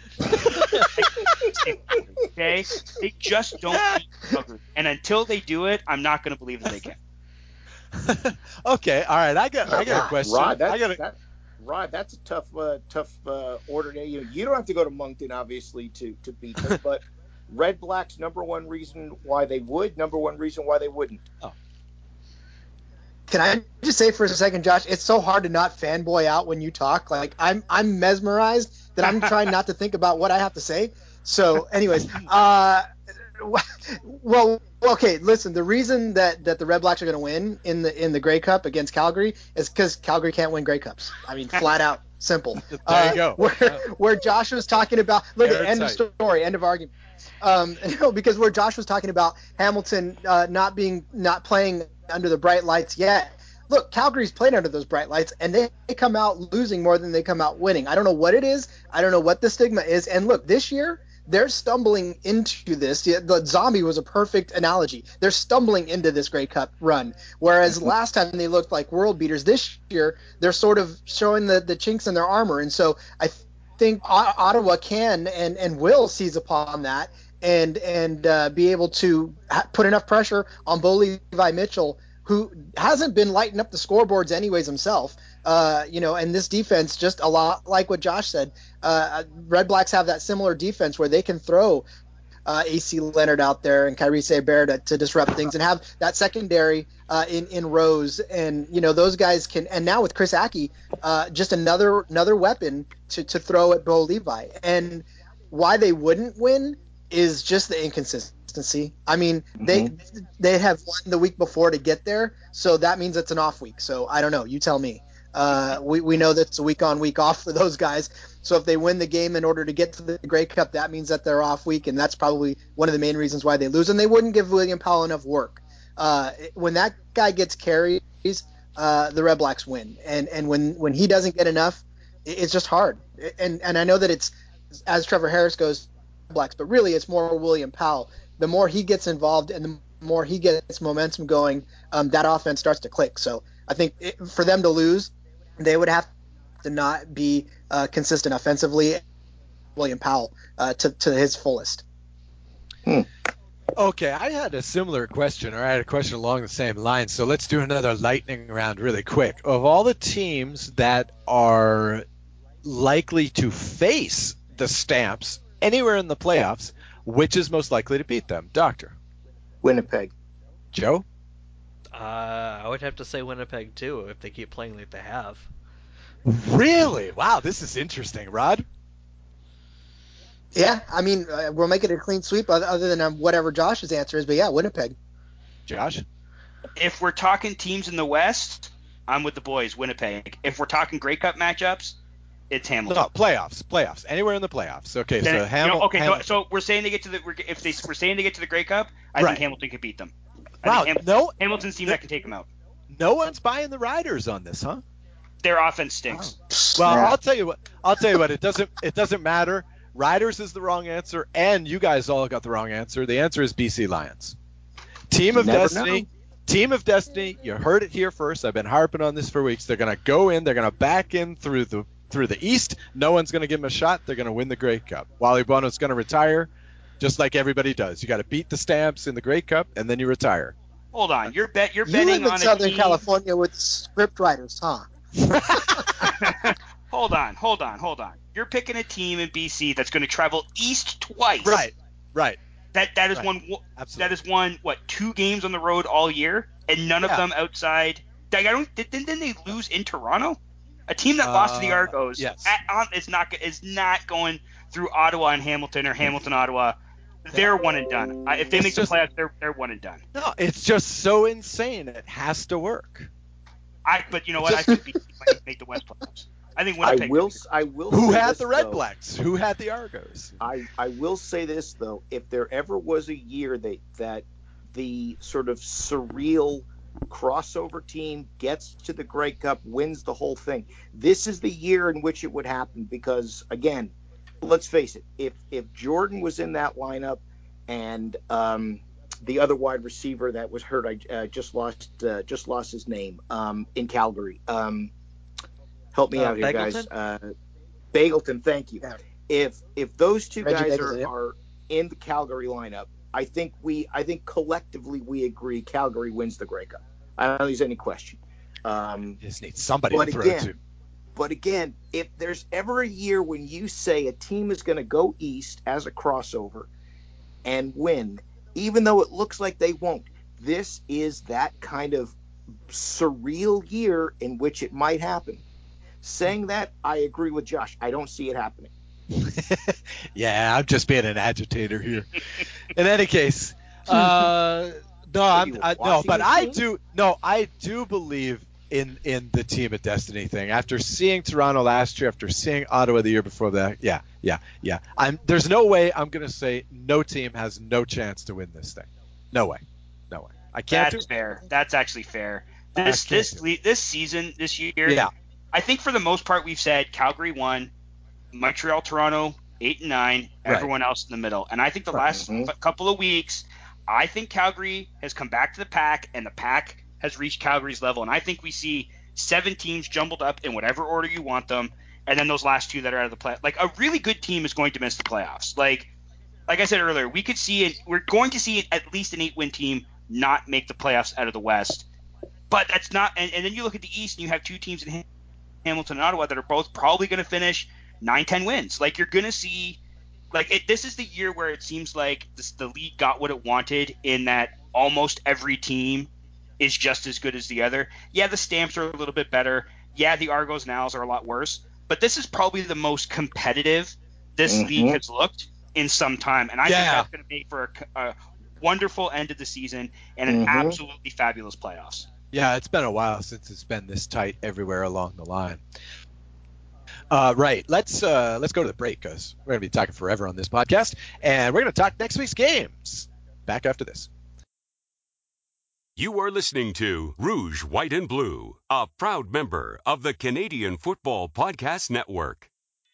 Okay? They just don't beat Calgary. And until they do it, I'm not going to believe that they can. Okay, all right. I got I got a question. Rod, that's, I got a, that, Rod, that's a tough, uh, tough uh, order. To, you know, you don't have to go to Moncton, obviously, to to beat them, but Red Black's number one reason why they would, number one reason why they wouldn't. Oh. Can I just say for a second, Josh, it's so hard to not fanboy out when you talk. Like I'm I'm mesmerized that I'm trying not to think about what I have to say. So, anyways, uh, well, okay, listen. The reason that, that the Red Blacks are going to win in the in the Grey Cup against Calgary is because Calgary can't win Grey Cups. I mean, flat out, simple. There uh, you go. Where Yeah. where Josh was talking about, look at end of Airtight. story, end of argument. Um, no, because where Josh was talking about Hamilton uh, not being not playing under the bright lights yet. Look, Calgary's played under those bright lights, and they, they come out losing more than they come out winning. I don't know what it is. I don't know what the stigma is. And look, this year, they're stumbling into this. The, the zombie was a perfect analogy. They're stumbling into this Grey Cup run, whereas last time they looked like world beaters. This year, they're sort of showing the, the chinks in their armor. And so I think O- Ottawa can and, and will seize upon that and and uh, be able to ha- put enough pressure on Bo Levi Mitchell, who hasn't been lighting up the scoreboards anyways himself. Uh, you know, and this defense, just a lot like what Josh said, uh, Red Blacks have that similar defense where they can throw uh, A C Leonard out there and Kyrie Bear to, to disrupt things and have that secondary uh, in, in Rose. And, you know, those guys can, and now with Chris Aki, uh, just another, another weapon to, to throw at Bo Levi. And why they wouldn't win is just the inconsistency. I mean, they Mm-hmm. they have won the week before to get there, so that means it's an off week. So I don't know. You tell me. Uh, we we know that it's a week on, week off for those guys. So if they win the game in order to get to the Grey Cup, that means that they're off week, and that's probably one of the main reasons why they lose. And they wouldn't give William Powell enough work. Uh, when that guy gets carries, uh, the Red Blacks win. And and when when he doesn't get enough, it, it's just hard. And and I know that it's, as Trevor Harris goes, Blacks, but really it's more William Powell. The more he gets involved and the more he gets momentum going, um, that offense starts to click. So I think it, for them to lose, they would have to not be uh, consistent offensively. William Powell uh, to to his fullest. Okay, I had a similar question, or I had a question along the same lines. So let's do another lightning round really quick. Of all the teams that are likely to face the Stamps anywhere in the playoffs, which is most likely to beat them? Doctor? Winnipeg. Joe? Uh, I would have to say Winnipeg too if they keep playing like they have. Really? Wow, this is interesting. Rod? Yeah, I mean, uh, we'll make it a clean sweep other, other than um, whatever Josh's answer is. But yeah, Winnipeg. Josh? If we're talking teams in the West, I'm with the boys, Winnipeg. If we're talking Grey Cup matchups, it's Hamilton. No, playoffs. Playoffs. Anywhere in the playoffs. Okay, Then, so you Hamil- know, okay, Hamilton. so, so we're saying they get to the we're, if they we're saying they get to the Grey Cup, I Right. think Hamilton could beat them. I Wow, think Hamilton, no, Hamilton's team that can take them out. no one's buying the Riders on this, huh? Their offense stinks. Well, Yeah. I'll tell you what. I'll tell you what. It doesn't. It doesn't matter. Riders is the wrong answer, and you guys all got the wrong answer. The answer is B C Lions. Team of Never Destiny. know. Team of Destiny. You heard it here first. I've been harping on this for weeks. They're going to go in. They're going to back in through the through the East. No one's going to give them a shot. They're going to win the Grey Cup. Wally Bono's going to retire, just like everybody does. You got to beat the Stamps in the Grey Cup, and then you retire. Hold on, you're bet you're You betting live in on Southern a team. California with script writers, huh? hold on, hold on, hold on. You're picking a team in B C that's going to travel east twice. Right, right. That that is Right. one. Absolutely. That is one. What, two games on the road all year, and none Yeah. of them outside. I don't. Didn't, didn't they lose in Toronto? A team that lost to the Uh, Argos. yes. At, on, is not is not going through Ottawa and Hamilton or Hamilton Ottawa. They're one and done. I, if they It's make just- the playoffs, they're they're one and done. No, it's just so insane. It has to work. I. But you know what? I think B C might make the West playoffs. I think I Winnipeg. will. I will. Who say had this, the Red though. Blacks? Who had the Argos? I, I will say this though, if there ever was a year that that the sort of surreal crossover team gets to the Grey Cup, wins the whole thing, this is the year in which it would happen. Because again, let's face it, if if Jordan was in that lineup and um, the other wide receiver that was hurt, I uh, just lost uh, just lost his name um, in Calgary. Um, help me Uh, out here, guys. Bagleton? Uh, Bagleton, thank you. Yeah. If if those two Reggie guys Bagleton, are, yeah. are in the Calgary lineup, I think we I think collectively we agree Calgary wins the Grey Cup. I don't think there's any question. Um, You just need somebody But to throw again- it to. but again, if there's ever a year when you say a team is going to go east as a crossover and win, even though it looks like they won't, this is that kind of surreal year in which it might happen. Saying that, I agree with Josh. I don't see it happening. Yeah, I'm just being an agitator here. In any case, uh, no, I'm you, a I, no, Washington but I team? do no, I do believe in in the Team of Destiny thing. After seeing Toronto last year, after seeing Ottawa the year before that, yeah, yeah, yeah. I'm there's no way I'm gonna say no team has no chance to win this thing. No way, no way. I can't That's do. fair. That's actually fair. I This can't this do le- this season, this year, Yeah, I think for the most part we've said Calgary won, Montreal, Toronto eight and nine, Right. everyone else in the middle. And I think the Right. last Mhm. f- couple of weeks, I think Calgary has come back to the pack, and the pack has reached Calgary's level. And I think we see seven teams jumbled up in whatever order you want them, and then those last two that are out of the play. Like a really good team is going to miss the playoffs. Like like I said earlier, we could see it. We're going to see at least an eight-win team not make the playoffs out of the West. But that's not. And, and then you look at the East, and you have two teams in Ham- Hamilton and Ottawa that are both probably going to finish nine, ten wins. Like you're going to see. Like it, this is the year where it seems like this, the league got what it wanted in that almost every team is just as good as the other. Yeah, the Stamps are a little bit better. Yeah, the Argos and Owls are a lot worse. But this is probably the most competitive this Mhm. league has looked in some time, and I think Yeah. that's going to make for a, a wonderful end of the season and an Mhm. absolutely fabulous playoffs. yeah. It's been a while since it's been this tight everywhere along the line. Uh, right. Let's uh, let's go to the break because we're going to be talking forever on this podcast, and we're going to talk next week's games. Back after this. You are listening to Rouge, White, and Blue, a proud member of the Canadian Football Podcast Network.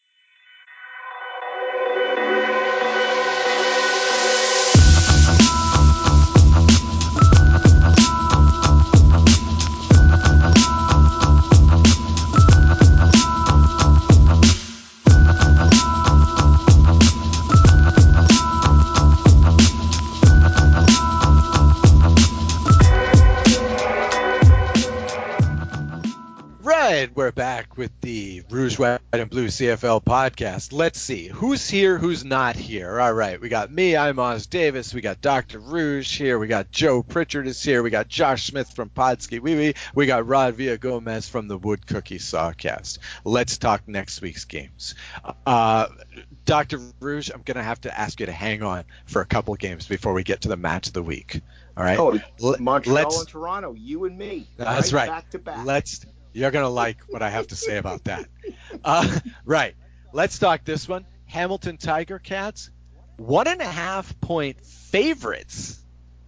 Right, we're back with the Rouge, White, and Blue C F L podcast. Let's see, who's here, who's not here. All right, we got me, I'm Oz Davis. We got Doctor Rouge here. We got Joe Pritchard is here. We got Josh Smith from Podski Wee Wee. We got Rod Villagomez from the Wood Cookie Sawcast. Let's talk next week's games. Uh, Doctor Rouge, I'm going to have to ask you to hang on for a couple games before we get to the match of the week. All right? Oh, Let- Montreal let's- and Toronto, you and me. That's right. Back to back. Let's. You're gonna like what I have to say about that. Uh, right. Let's talk this one. Hamilton Tiger Cats, one and a half point favorites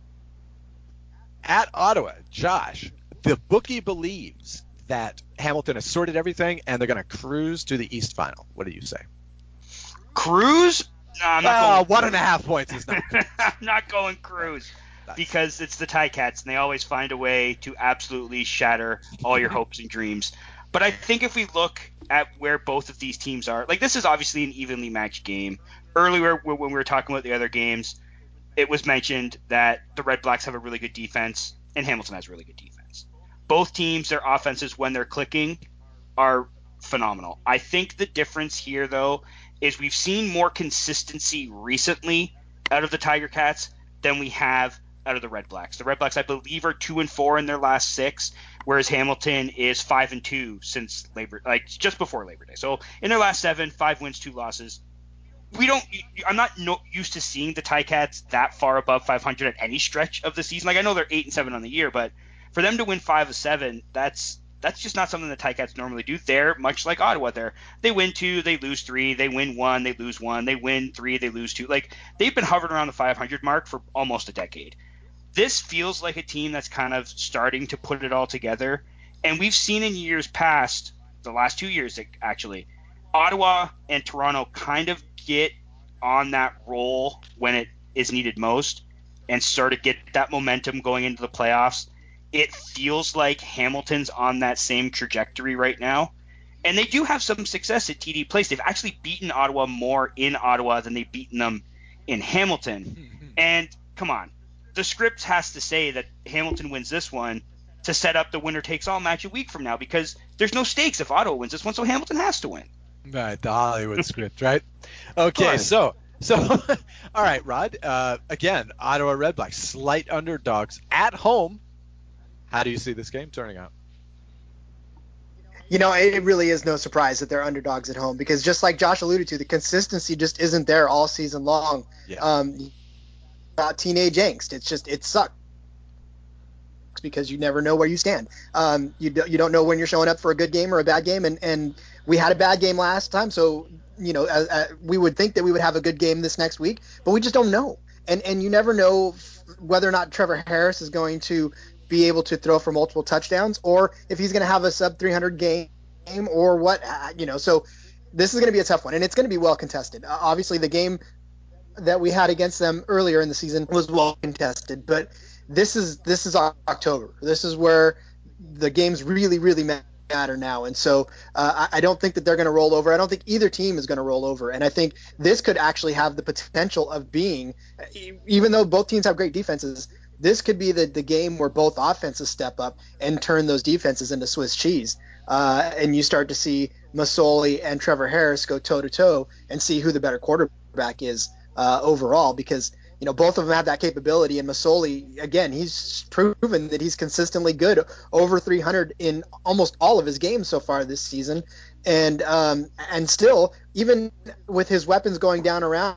at Ottawa. Josh, the bookie believes that Hamilton has sorted everything and they're gonna cruise to the East Final. What do you say? Cruise? No, I'm not Uh, going. one and a half points is not. I'm not going Cruise. Nice. Because it's the Ticats, and they always find a way to absolutely shatter all your hopes and dreams. But I think if we look at where both of these teams are, like this is obviously an evenly matched game. Earlier, when we were talking about the other games, it was mentioned that the Red Blacks have a really good defense, and Hamilton has really good defense. Both teams, their offenses, when they're clicking, are phenomenal. I think the difference here, though, is we've seen more consistency recently out of the Tiger Cats than we have out of the Red Blacks. The Red Blacks, I believe, are two and four in their last six, whereas Hamilton is five and two since Labor, like just before Labor Day. So in their last seven, five wins, two losses. We don't. I'm not no, used to seeing the Ticats that far above five hundred at any stretch of the season. Like I know they're eight and seven on the year, but for them to win five of seven, that's that's just not something the Ticats normally do. They're much like Ottawa. There, they win two, they lose three, they win one, they lose one, they win three, they lose two. Like they've been hovering around the five hundred mark for almost a decade. This feels like a team that's kind of starting to put it all together. And we've seen in years past, the last two years actually, Ottawa and Toronto kind of get on that roll when it is needed most and start to get that momentum going into the playoffs. It feels like Hamilton's on that same trajectory right now. And they do have some success at T D Place. They've actually beaten Ottawa more in Ottawa than they've beaten them in Hamilton. And come on. The script has to say that Hamilton wins this one to set up the winner-takes-all match a week from now because there's no stakes if Ottawa wins this one, so Hamilton has to win. Right, the Hollywood script, right? Okay, so, so all right, Rod. Uh, again, Ottawa Red Blacks, slight underdogs at home. How do you see this game turning out? You know, it really is no surprise that they're underdogs at home because just like Josh alluded to, the consistency just isn't there all season long. Yeah. Um, about teenage angst. It's just, it sucks because you never know where you stand. Um, you, do, you don't know when you're showing up for a good game or a bad game. And, and we had a bad game last time. So, you know, uh, uh, we would think that we would have a good game this next week, but we just don't know. And, and you never know whether or not Trevor Harris is going to be able to throw for multiple touchdowns or if he's going to have a sub three hundred game or what, uh, you know, so this is going to be a tough one and it's going to be well contested. Uh, obviously the game that we had against them earlier in the season was well contested, but this is this is October. This is where the games really, really matter now. And so uh, I, I don't think that they're going to roll over. I don't think either team is going to roll over. And I think this could actually have the potential of being, even though both teams have great defenses, this could be the, the game where both offenses step up and turn those defenses into Swiss cheese. Uh, and you start to see Masoli and Trevor Harris go toe-to-toe and see who the better quarterback is. Uh, overall, because you know both of them have that capability, and Masoli, again, he's proven that he's consistently good, over three hundred in almost all of his games so far this season, and um, and still, even with his weapons going down around,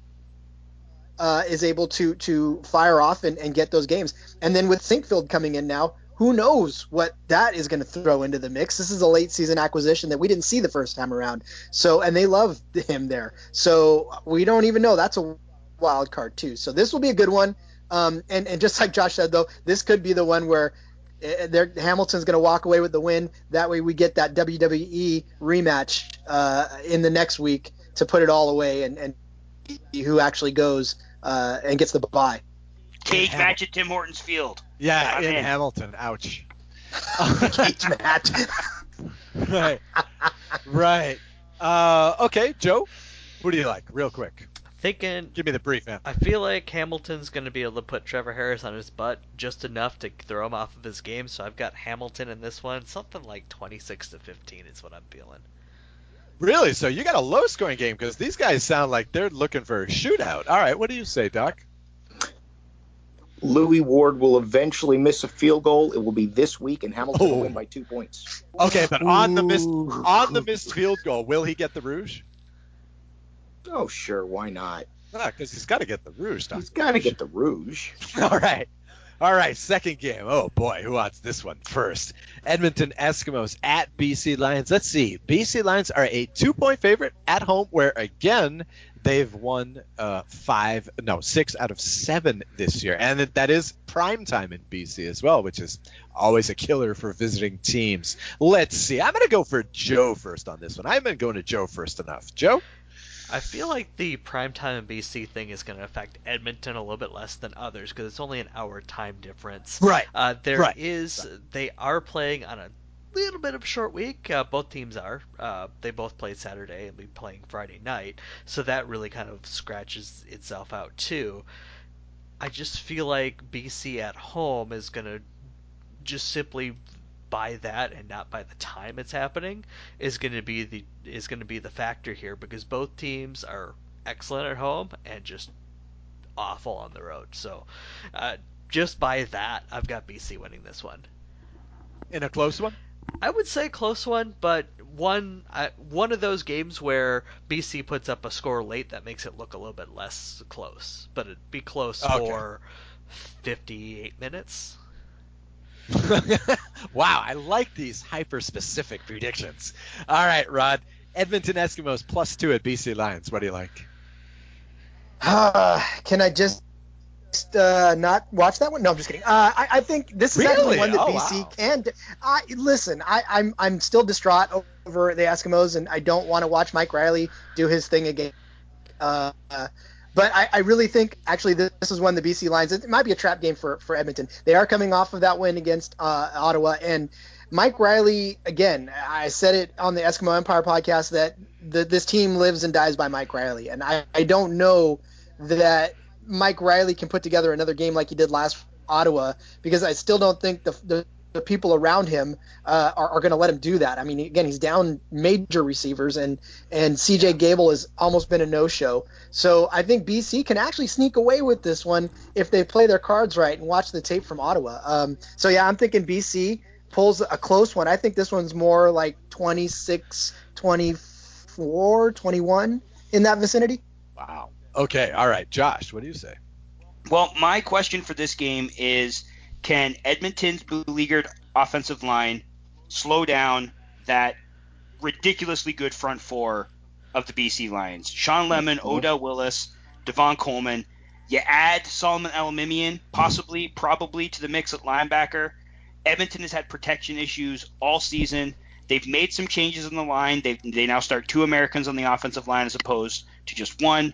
uh, is able to to fire off and, and get those games. And then with Sinkfield coming in now, who knows what that is going to throw into the mix? This is a late season acquisition that we didn't see the first time around. So, and they love him there. So we don't even know. That's a wild card too. So this will be a good one. Um, and, and just like Josh said, though, this could be the one where they're, Hamilton's going to walk away with the win. That way we get that W W E rematch uh, in the next week to put it all away and, and who actually goes uh, and gets the bye. Cage match at Tim Hortons Field. Yeah, I'm in, in. Hamilton. Ouch. Cage match. Right. Right. Uh, okay, Joe, what do you like? Real quick. Thinking, Give me the brief, man. I feel like Hamilton's going to be able to put Trevor Harris on his butt just enough to throw him off of his game. So I've got Hamilton in this one. Something like twenty-six to fifteen is what I'm feeling. Really? So you got a low-scoring game because these guys sound like they're looking for a shootout. All right, what do you say, Doc? Louis Ward will eventually miss a field goal. It will be this week, and Hamilton Oh. will win by two points. Okay, but on the missed Ooh. on the missed field goal, will he get the rouge? Oh, sure, why not? Ah, because he's got to get the rouge, Doc. He's got to get the rouge. All right. All right, second game. Oh, boy, who wants this one first? Edmonton Eskimos at B C Lions. Let's see. B C Lions are a two-point favorite at home where, again, they've won uh, five, no, six out of seven this year. And that is prime time in B C as well, which is always a killer for visiting teams. Let's see. I'm going to go for Joe first on this one. I haven't been going to Joe first enough. Joe? I feel like the primetime in B C thing is going to affect Edmonton a little bit less than others because it's only an hour time difference. Right. Uh, there right. is, right. they are playing on a little bit of a short week. Uh, both teams are. Uh, they both played Saturday and be playing Friday night, so that really kind of scratches itself out too. I just feel like B C at home is going to just simply by that and not by the time it's happening is going to be the is going to be the factor here because both teams are excellent at home and just awful on the road. So uh, just by that, I've got B C winning this one. In a close one? I would say close one, but one uh, one of those games where B C puts up a score late that makes it look a little bit less close, but it'd be close okay. for fifty-eight minutes. Wow, I like these hyper-specific predictions. All right, Rod. Edmonton Eskimos plus two at B C Lions. What do you like? Uh, can I just uh, not watch that one? No, I'm just kidding. Uh, I, I think this is really? actually one that oh, B C wow. can. I listen. I, I'm I'm still distraught over the Eskimos, and I don't want to watch Mike Riley do his thing again. Uh, uh, But I, I really think, actually, this, this is one of the B C Lions. It might be a trap game for, for Edmonton. They are coming off of that win against uh, Ottawa. And Mike Riley, again, I said it on the Eskimo Empire podcast that the, this team lives and dies by Mike Riley. And I, I don't know that Mike Riley can put together another game like he did last Ottawa because I still don't think the, the the people around him uh, are, are going to let him do that. I mean, again, he's down major receivers, and and C J Gable has almost been a no-show. So I think B C can actually sneak away with this one if they play their cards right and watch the tape from Ottawa. Um, so yeah, I'm thinking B C pulls a close one. I think this one's more like twenty-six, twenty-four, twenty-one in that vicinity. Wow. Okay. All right. Josh, what do you say? Well, my question for this game is, can Edmonton's beleaguered offensive line slow down that ridiculously good front four of the B C Lions? Sean Lemon, mm-hmm. Odell Willis, Devon Coleman. You add Solomon Elimimian, possibly, probably, to the mix at linebacker. Edmonton has had protection issues all season. They've made some changes in the line. They they now start two Americans on the offensive line as opposed to just one.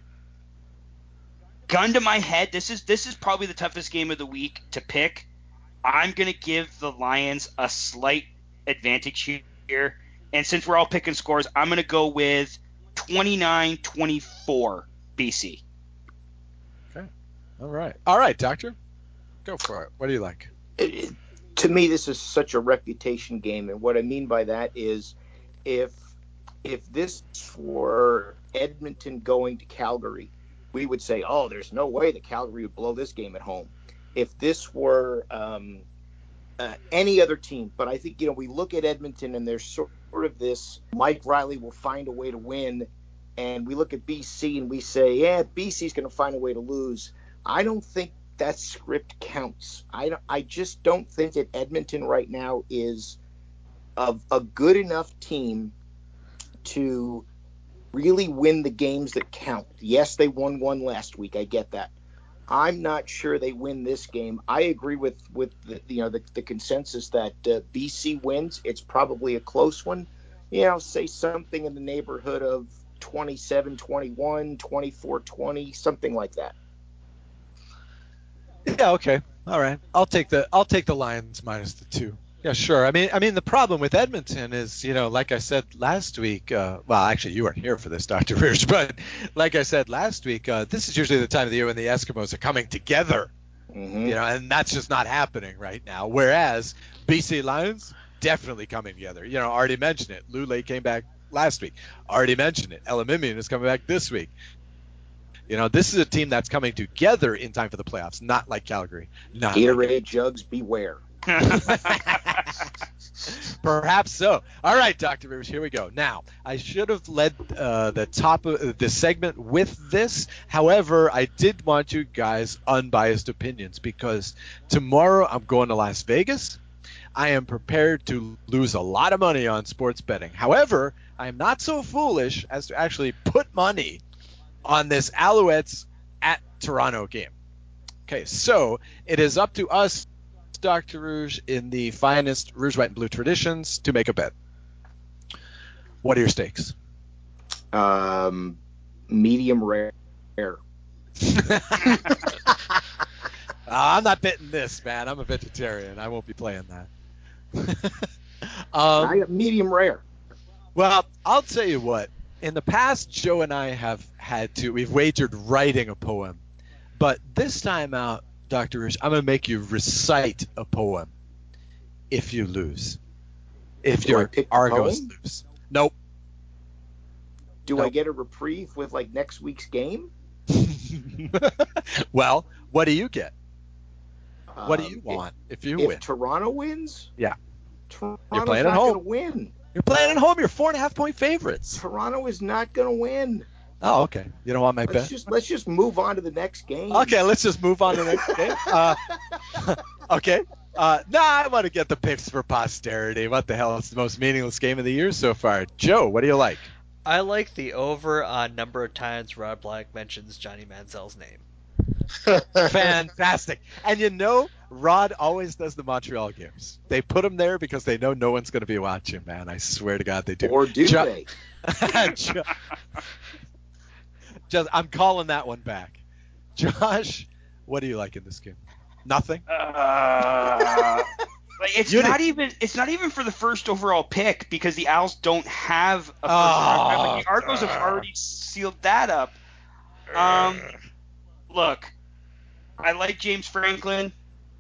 Gun to my head, this is this is probably the toughest game of the week to pick. I'm going to give the Lions a slight advantage here. And since we're all picking scores, I'm going to go with twenty-nine twenty-four B C. Okay. All right. All right, Doctor. Go for it. What do you like? It, it, to me, this is such a reputation game. And what I mean by that is if if this were Edmonton going to Calgary, we would say, oh, there's no way that Calgary would blow this game at home. If this were um, uh, any other team, but I think, you know, we look at Edmonton and there's sort of this Mike Riley will find a way to win. And we look at B C and we say, yeah, B C's going to find a way to lose. I don't think that script counts. I, don't, I just don't think that Edmonton right now is a, a good enough team to really win the games that count. Yes, they won one last week. I get that. I'm not sure they win this game. I agree with with the, you know the, the consensus that uh, B C wins. It's probably a close one. You know, say something in the neighborhood of twenty-seven twenty-one, twenty-four twenty, something like that. Yeah, okay. All right. I'll take the I'll take the Lions minus the two. Yeah, sure. I mean, I mean, the problem with Edmonton is, you know, like I said last week. Uh, well, actually, you weren't here for this, Doctor Rouge, but like I said last week, uh, this is usually the time of the year when the Eskimos are coming together. Mm-hmm. You know, and that's just not happening right now. Whereas B C Lions definitely coming together. You know, already mentioned it. Lule came back last week. Already mentioned it. Elimimian is coming back this week. You know, this is a team that's coming together in time for the playoffs, not like Calgary. Not Gatorade like jugs, beware. Perhaps so. All right, Doctor Rivers, here we go. Now, I should have led uh, the top of the segment with this. However, I did want you guys unbiased opinions because tomorrow I'm going to Las Vegas. I am prepared to lose a lot of money on sports betting. However, I am not so foolish as to actually put money on this Alouettes at Toronto game. Okay, so it is up to us, Doctor Rouge, in the finest Rouge, White, and Blue traditions, to make a bet. What are your stakes? Um, medium rare. Uh, I'm not betting this, man. I'm a vegetarian. I won't be playing that. um, I got medium rare. Well, I'll tell you what. In the past, Joe and I have had to, we've wagered writing a poem. But this time out, Doctor Rich, I'm going to make you recite a poem if you lose. If Do your I pick the Argos poem? lose. Nope. Do I Nope. get a reprieve with like next week's game? Well, what do you get? What do Um, you want if you if win? Toronto wins, Yeah. Toronto's You're playing not at home. going to win. You're playing at home. You're four and a half point favorites. Toronto is not going to win. Oh, okay. You don't want my Let's bet? just let's just move on to the next game. Okay, let's just move on to the next game. Uh, okay. Uh, nah, I want to get the picks for posterity. What the hell? It's the most meaningless game of the year so far. Joe, what do you like? I like the over on number of times Rod Black mentions Johnny Manziel's name. Fantastic. And you know, Rod always does the Montreal games. They put him there because they know no one's going to be watching, man. I swear to God they do. Or do Jo- they? Jo- Just, I'm calling that one back. Josh, what do you like in this game? Nothing? Uh, like it's You not did- even it's not even for the first overall pick because the Owls don't have a first Oh, round pick. Like the Argos have uh. already sealed that up. Um, look, I like James Franklin.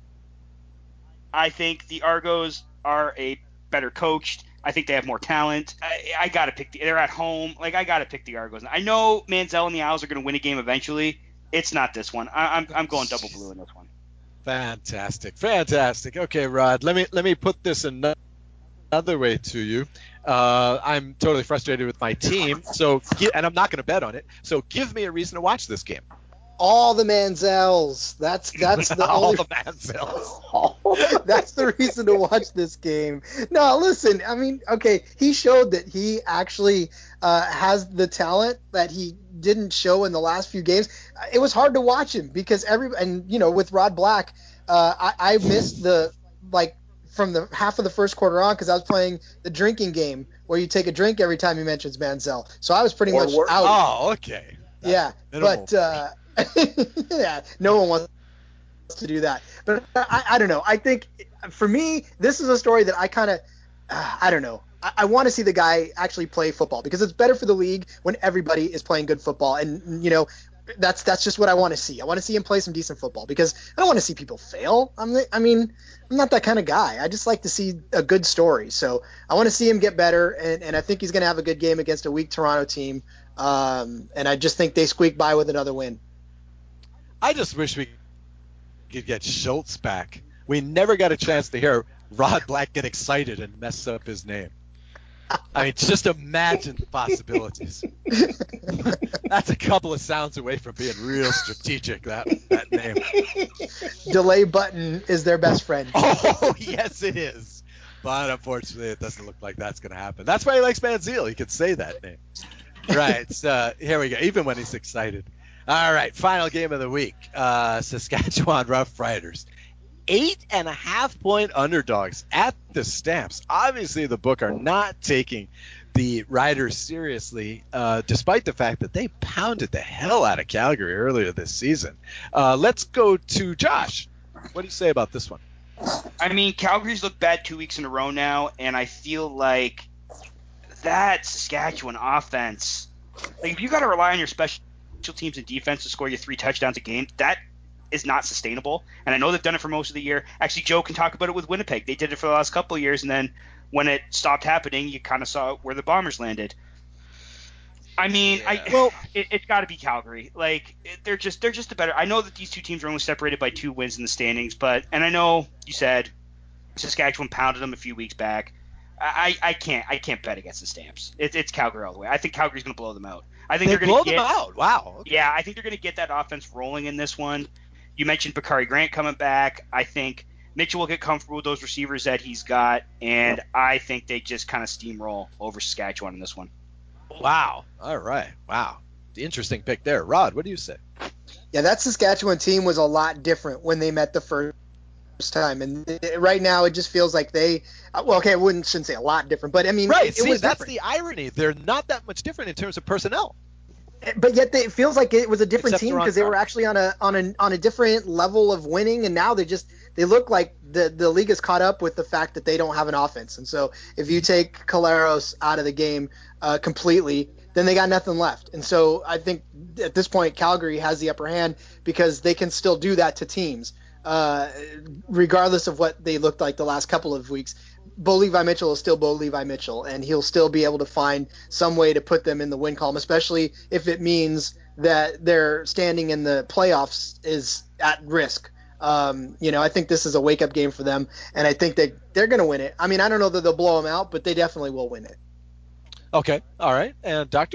I think the Argos are a better coached. I think they have more talent. I, I gotta pick. The, they're at home. Like I gotta pick the Argos. I know Manziel and the Owls are gonna win a game eventually. It's not this one. I, I'm I'm going double blue in this one. Fantastic, fantastic. Okay, Rod, let me let me put this ano- another way to you. Uh, I'm totally frustrated with my team, so gi- and I'm not going to bet on it. So give me a reason to watch this game. All the Manziels. That's that's the All only the Manziels. that's the reason to watch this game. No, listen, I mean, okay, he showed that he actually uh, has the talent that he didn't show in the last few games. It was hard to watch him because every and you know with Rod Black, uh, I, I missed the like from the half of the first quarter on because I was playing the drinking game where you take a drink every time he mentions Manziel. So I was pretty Or much worse. out. Oh, okay. That's Yeah, minimal. but uh, yeah, no one wants to do that. But I, I don't know. I think for me, this is a story that I kind of, uh, I don't know. I, I want to see the guy actually play football because it's better for the league when everybody is playing good football. And you know, that's that's just what I want to see. I want to see him play some decent football because I don't want to see people fail. I'm, I mean, I'm not that kind of guy. I just like to see a good story. So I want to see him get better, and, and I think he's going to have a good game against a weak Toronto team. Um, and I just think they squeak by with another win. I just wish we could get Schultz back. We never got a chance to hear Rod Black get excited and mess up his name. I mean, just imagine the possibilities. That's a couple of sounds away from being real strategic, that that name. Delay button is their best friend. Oh, yes, it is. But unfortunately, it doesn't look like that's going to happen. That's why he likes Manziel. He can say that name. Right. So here we go. Even when he's excited. All right. Final game of the week. Uh, Saskatchewan Roughriders. Eight and a half point underdogs at the Stamps. Obviously, the book are not taking the Riders seriously, uh, despite the fact that they pounded the hell out of Calgary earlier this season. Uh, let's go to Josh. What do you say about this one? I mean, Calgary's looked bad two weeks in a row now, and I feel like that Saskatchewan offense, like if you got to rely on your special teams and defense to score you three touchdowns a game, that is not sustainable. And I know they've done it for most of the year. Actually, Joe can talk about it with Winnipeg. They did it for the last couple of years, and then when it stopped happening, you kind of saw where the Bombers landed. I mean, Yeah. I Well- it, it's got to be Calgary. Like it, they're just they're just a better. I know that these two teams are only separated by two wins in the standings, but and I know you said Saskatchewan pounded them a few weeks back. I, I can't I can't bet against the Stamps. It's it's Calgary all the way. I think Calgary's going to blow them out. I think They are going blow to get them out. Wow. Okay. yeah. I think they're going to get that offense rolling in this one. You mentioned Bakari Grant coming back. I think Mitchell will get comfortable with those receivers that he's got, and I think they just kind of steamroll over Saskatchewan in this one. Wow. All right. Wow. Interesting pick there. Rod, what do you say? Yeah, that Saskatchewan team was a lot different when they met the first time, and it, right now it just feels like they. Well, okay, I wouldn't shouldn't say a lot different, but I mean, Right. it, See, it was that's different. the irony. They're not that much different in terms of personnel. but yet they, it feels like it was a different Except team they're on because they were track. actually on a on a on a different level of winning, and now they just they look like the the league has caught up with the fact that they don't have an offense. And so if you take Caleros out of the game uh, completely, then they got nothing left. And so I think at this point Calgary has the upper hand because they can still do that to teams, uh, regardless of what they looked like the last couple of weeks. Bo Levi Mitchell is still Bo Levi Mitchell, and he'll still be able to find some way to put them in the win column, especially if it means that their standing in the playoffs is at risk. Um, you know, I think this is a wake-up game for them, and I think that they're going to win it. I mean, I don't know that they'll blow them out, but they definitely will win it. Okay, all right. And Doctor?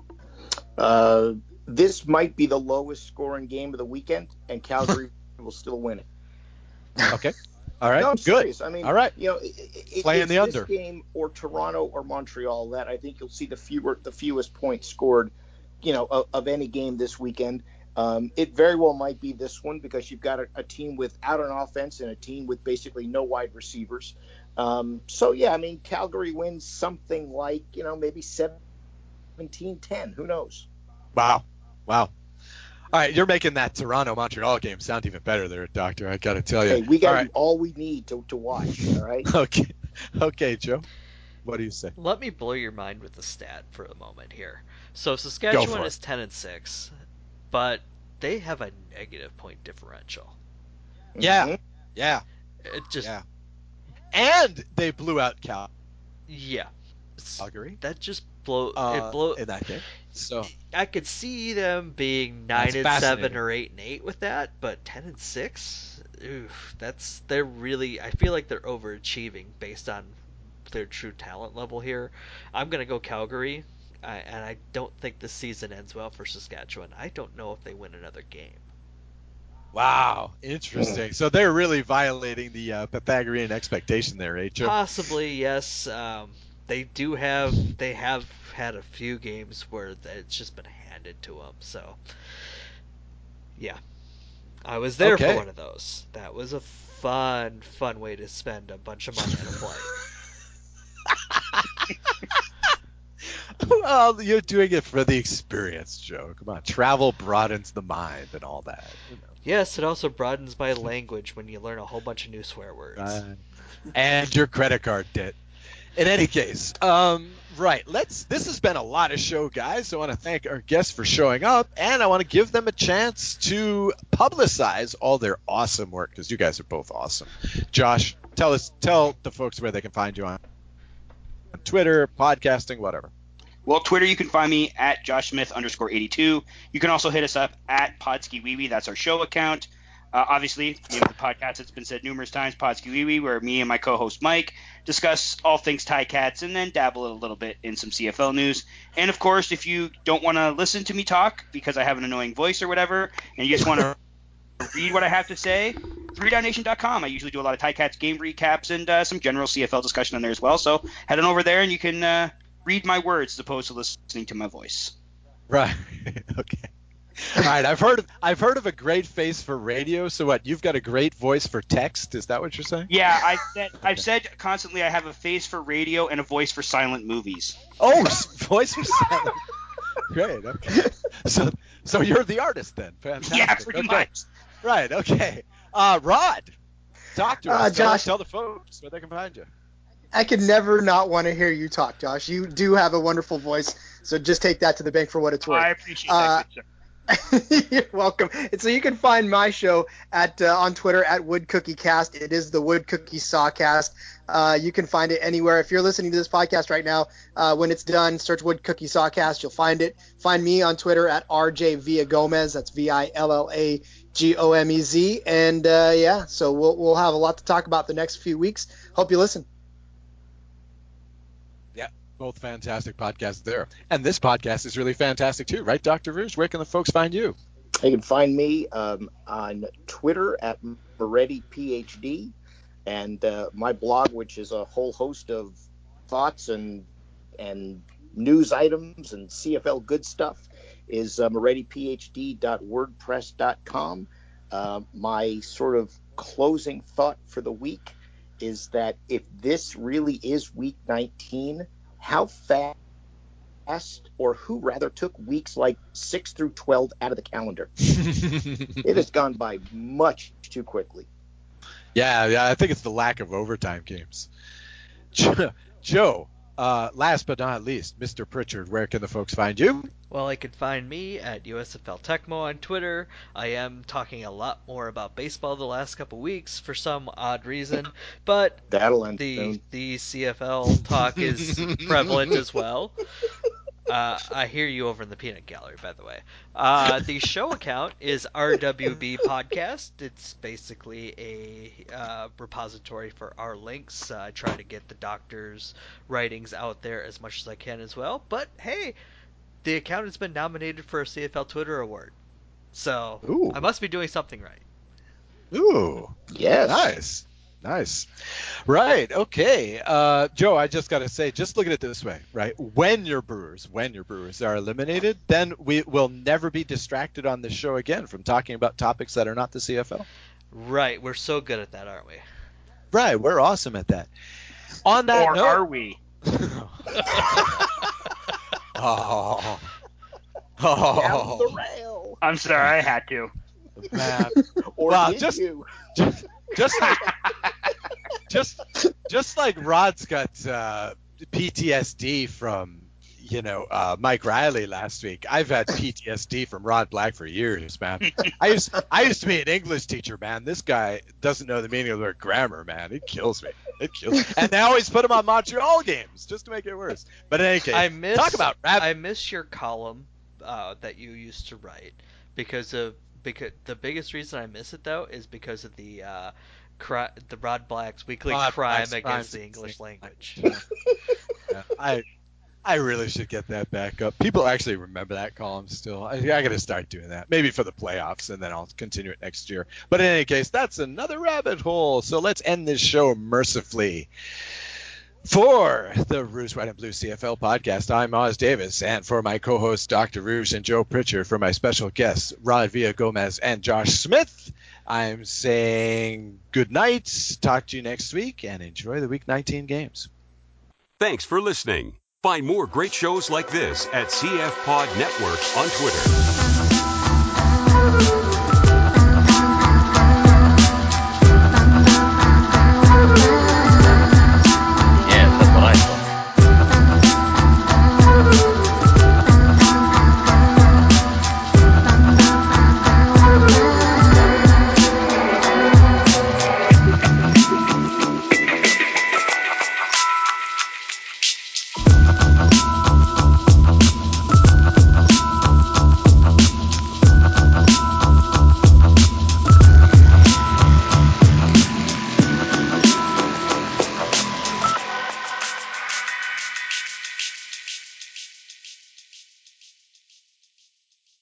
Uh, this might be the lowest scoring game of the weekend, and Calgary will still win it. Okay. All right. No, I'm Good. serious. I mean, All right. you know, it, it, Playing it's the this under. game or Toronto or Montreal that I think you'll see the fewer, the fewest points scored, you know, of, of any game this weekend. Um, it very well might be this one because you've got a, a team without an offense and a team with basically no wide receivers. Um, so yeah, I mean, Calgary wins something like, you know, maybe seventeen ten. Who knows? Wow. Wow. All right, you're making that Toronto-Montreal game sound even better there, Doctor. I got to tell you. Hey, we got All to right. do all we need to, to watch. All right. Okay. Okay, Joe. What do you say? Let me blow your mind with a stat for a moment here. So Saskatchewan it. is ten and six, but they have a negative point differential. Yeah. Mhm. Yeah. It just Yeah. And they blew out Cal- yeah. It's- Calgary That just blow uh, it blow. in that game. So I could see them being nine That's and fascinating. seven or eight and eight with that, but ten and six, oof, that's they're really. I feel like they're overachieving based on their true talent level here. I'm gonna go Calgary, I, and I don't think the season ends well for Saskatchewan. I don't know if they win another game. wow, interesting. So they're really violating the uh, Pythagorean expectation there, eh, Joe? Possibly, yes. Um, they do have they have had a few games where it's just been handed to them. So, yeah, I was there Okay. for one of those. That was a fun, fun way to spend a bunch of money on a flight. Well, you're doing it for the experience, Joe. Come on, travel broadens the mind and all that. You know. Yes, it also broadens my language when you learn a whole bunch of new swear words. Uh, and your credit card debt. In any case, um, right. Let's. This has been a lot of show, guys. I want to thank our guests for showing up, and I want to give them a chance to publicize all their awesome work because you guys are both awesome. Josh, tell us, tell the folks where they can find you on, on Twitter, podcasting, whatever. Well, Twitter, you can find me at Josh Smith underscore eighty-two. You can also hit us up at PodskiWeeWee. That's our show account. Uh, obviously, name of the podcast, it's been said numerous times, PodskiWeeWee, where me and my co-host Mike discuss all things Ticats and then dabble a little bit in some C F L news. And, of course, if you don't want to listen to me talk because I have an annoying voice or whatever, and you just want to read what I have to say, three down nation dot com. I usually do a lot of Ticats game recaps and uh, some general C F L discussion on there as well. So head on over there and you can uh, – read my words as opposed to listening to my voice. Right. Okay. All right. I've heard of, I've heard of a great face for radio. So what? You've got a great voice for text. Is that what you're saying? Yeah, I've said I've said constantly I have a face for radio and a voice for silent movies. Oh, voice for silent. Great. Okay. So so you're the artist then. Fantastic. Yeah, pretty okay. much. Right. Okay. Uh, Rod, talk to us. Uh, tell, Josh- tell the folks where they can find you. I could never not want to hear you talk, Josh. You do have a wonderful voice, so just take that to the bank for what it's worth. I appreciate that, Uh, good sir. You're welcome. And so you can find my show at uh, on Twitter at Wood Cookie Cast. It is the Wood Cookie Sawcast. Uh, you can find it anywhere. If you're listening to this podcast right now, uh, when it's done, search Wood Cookie Sawcast. You'll find it. Find me on Twitter at R J Villagomez. That's V I L L A G O M E Z. And uh, yeah, so we'll we'll have a lot to talk about the next few weeks. Hope you listen. Yeah, both fantastic podcasts there. And this podcast is really fantastic too, right, Doctor Rouge? Where can the folks find you? You can find me um, on Twitter at Moretti PhD, and uh, my blog, which is a whole host of thoughts and and news items and C F L good stuff, is uh, moretti p h d dot wordpress dot com. Uh, my sort of closing thought for the week is that if this really is week nineteen, how fast last, or who rather, took weeks like six through twelve out of the calendar. It has gone by much too quickly. Yeah, yeah, I think it's the lack of overtime games. Joe, uh, last but not least, Mister Pritchard, where can the folks find you? Well, I can find me at U S F L Tecmo on Twitter. I am talking a lot more about baseball the last couple weeks for some odd reason, but That'll end the soon. the C F L talk is prevalent as well. Uh, I hear you over in the peanut gallery, by the way. Uh, the show account is R W B Podcast. It's basically a uh, repository for our links. Uh, I try to get the doctor's writings out there as much as I can as well. But hey, the account has been nominated for a C F L Twitter award, so Ooh. I must be doing something right. Ooh, Yes. nice. Nice. Right. Okay. Uh, Joe, I just got to say, just look at it this way, right? When your Brewers, when your Brewers are eliminated, then we will never be distracted on this show again from talking about topics that are not the C F L. Right, we're so good at that, aren't we? Right. We're awesome at that. On that Or note, are we? oh, Down the oh, rail. I'm sorry, I had to. man. Or Wow, did just- you? Just, just like, just, just like Rod's got uh, P T S D from, you know, uh, Mike Riley last week. I've had P T S D from Rod Black for years, man. I used, I used to be an English teacher, man. This guy doesn't know the meaning of the word grammar, man. It kills me. It kills me. And they always put him on Montreal games just to make it worse. But in any case, I miss talk about rap. I miss your column uh, that you used to write because of because the biggest reason I miss it though is because of the uh, cri- the Rod Black's weekly Rod crime Black's against crimes the against English the language. Yeah, I I really should get that back up. People actually remember that column still. I, I got to start doing that. Maybe for the playoffs, and then I'll continue it next year. But in any case, that's another rabbit hole. So let's end this show mercifully. For the Rouge, White, and Blue C F L podcast, I'm Oz Davis, and for my co-hosts Doctor Rouge and Joe Pritchard, for my special guests Rod Villagomez and Josh Smith, I'm saying good night, talk to you next week, and enjoy the Week nineteen games. Thanks for listening. Find more great shows like this at C F Pod Network on Twitter.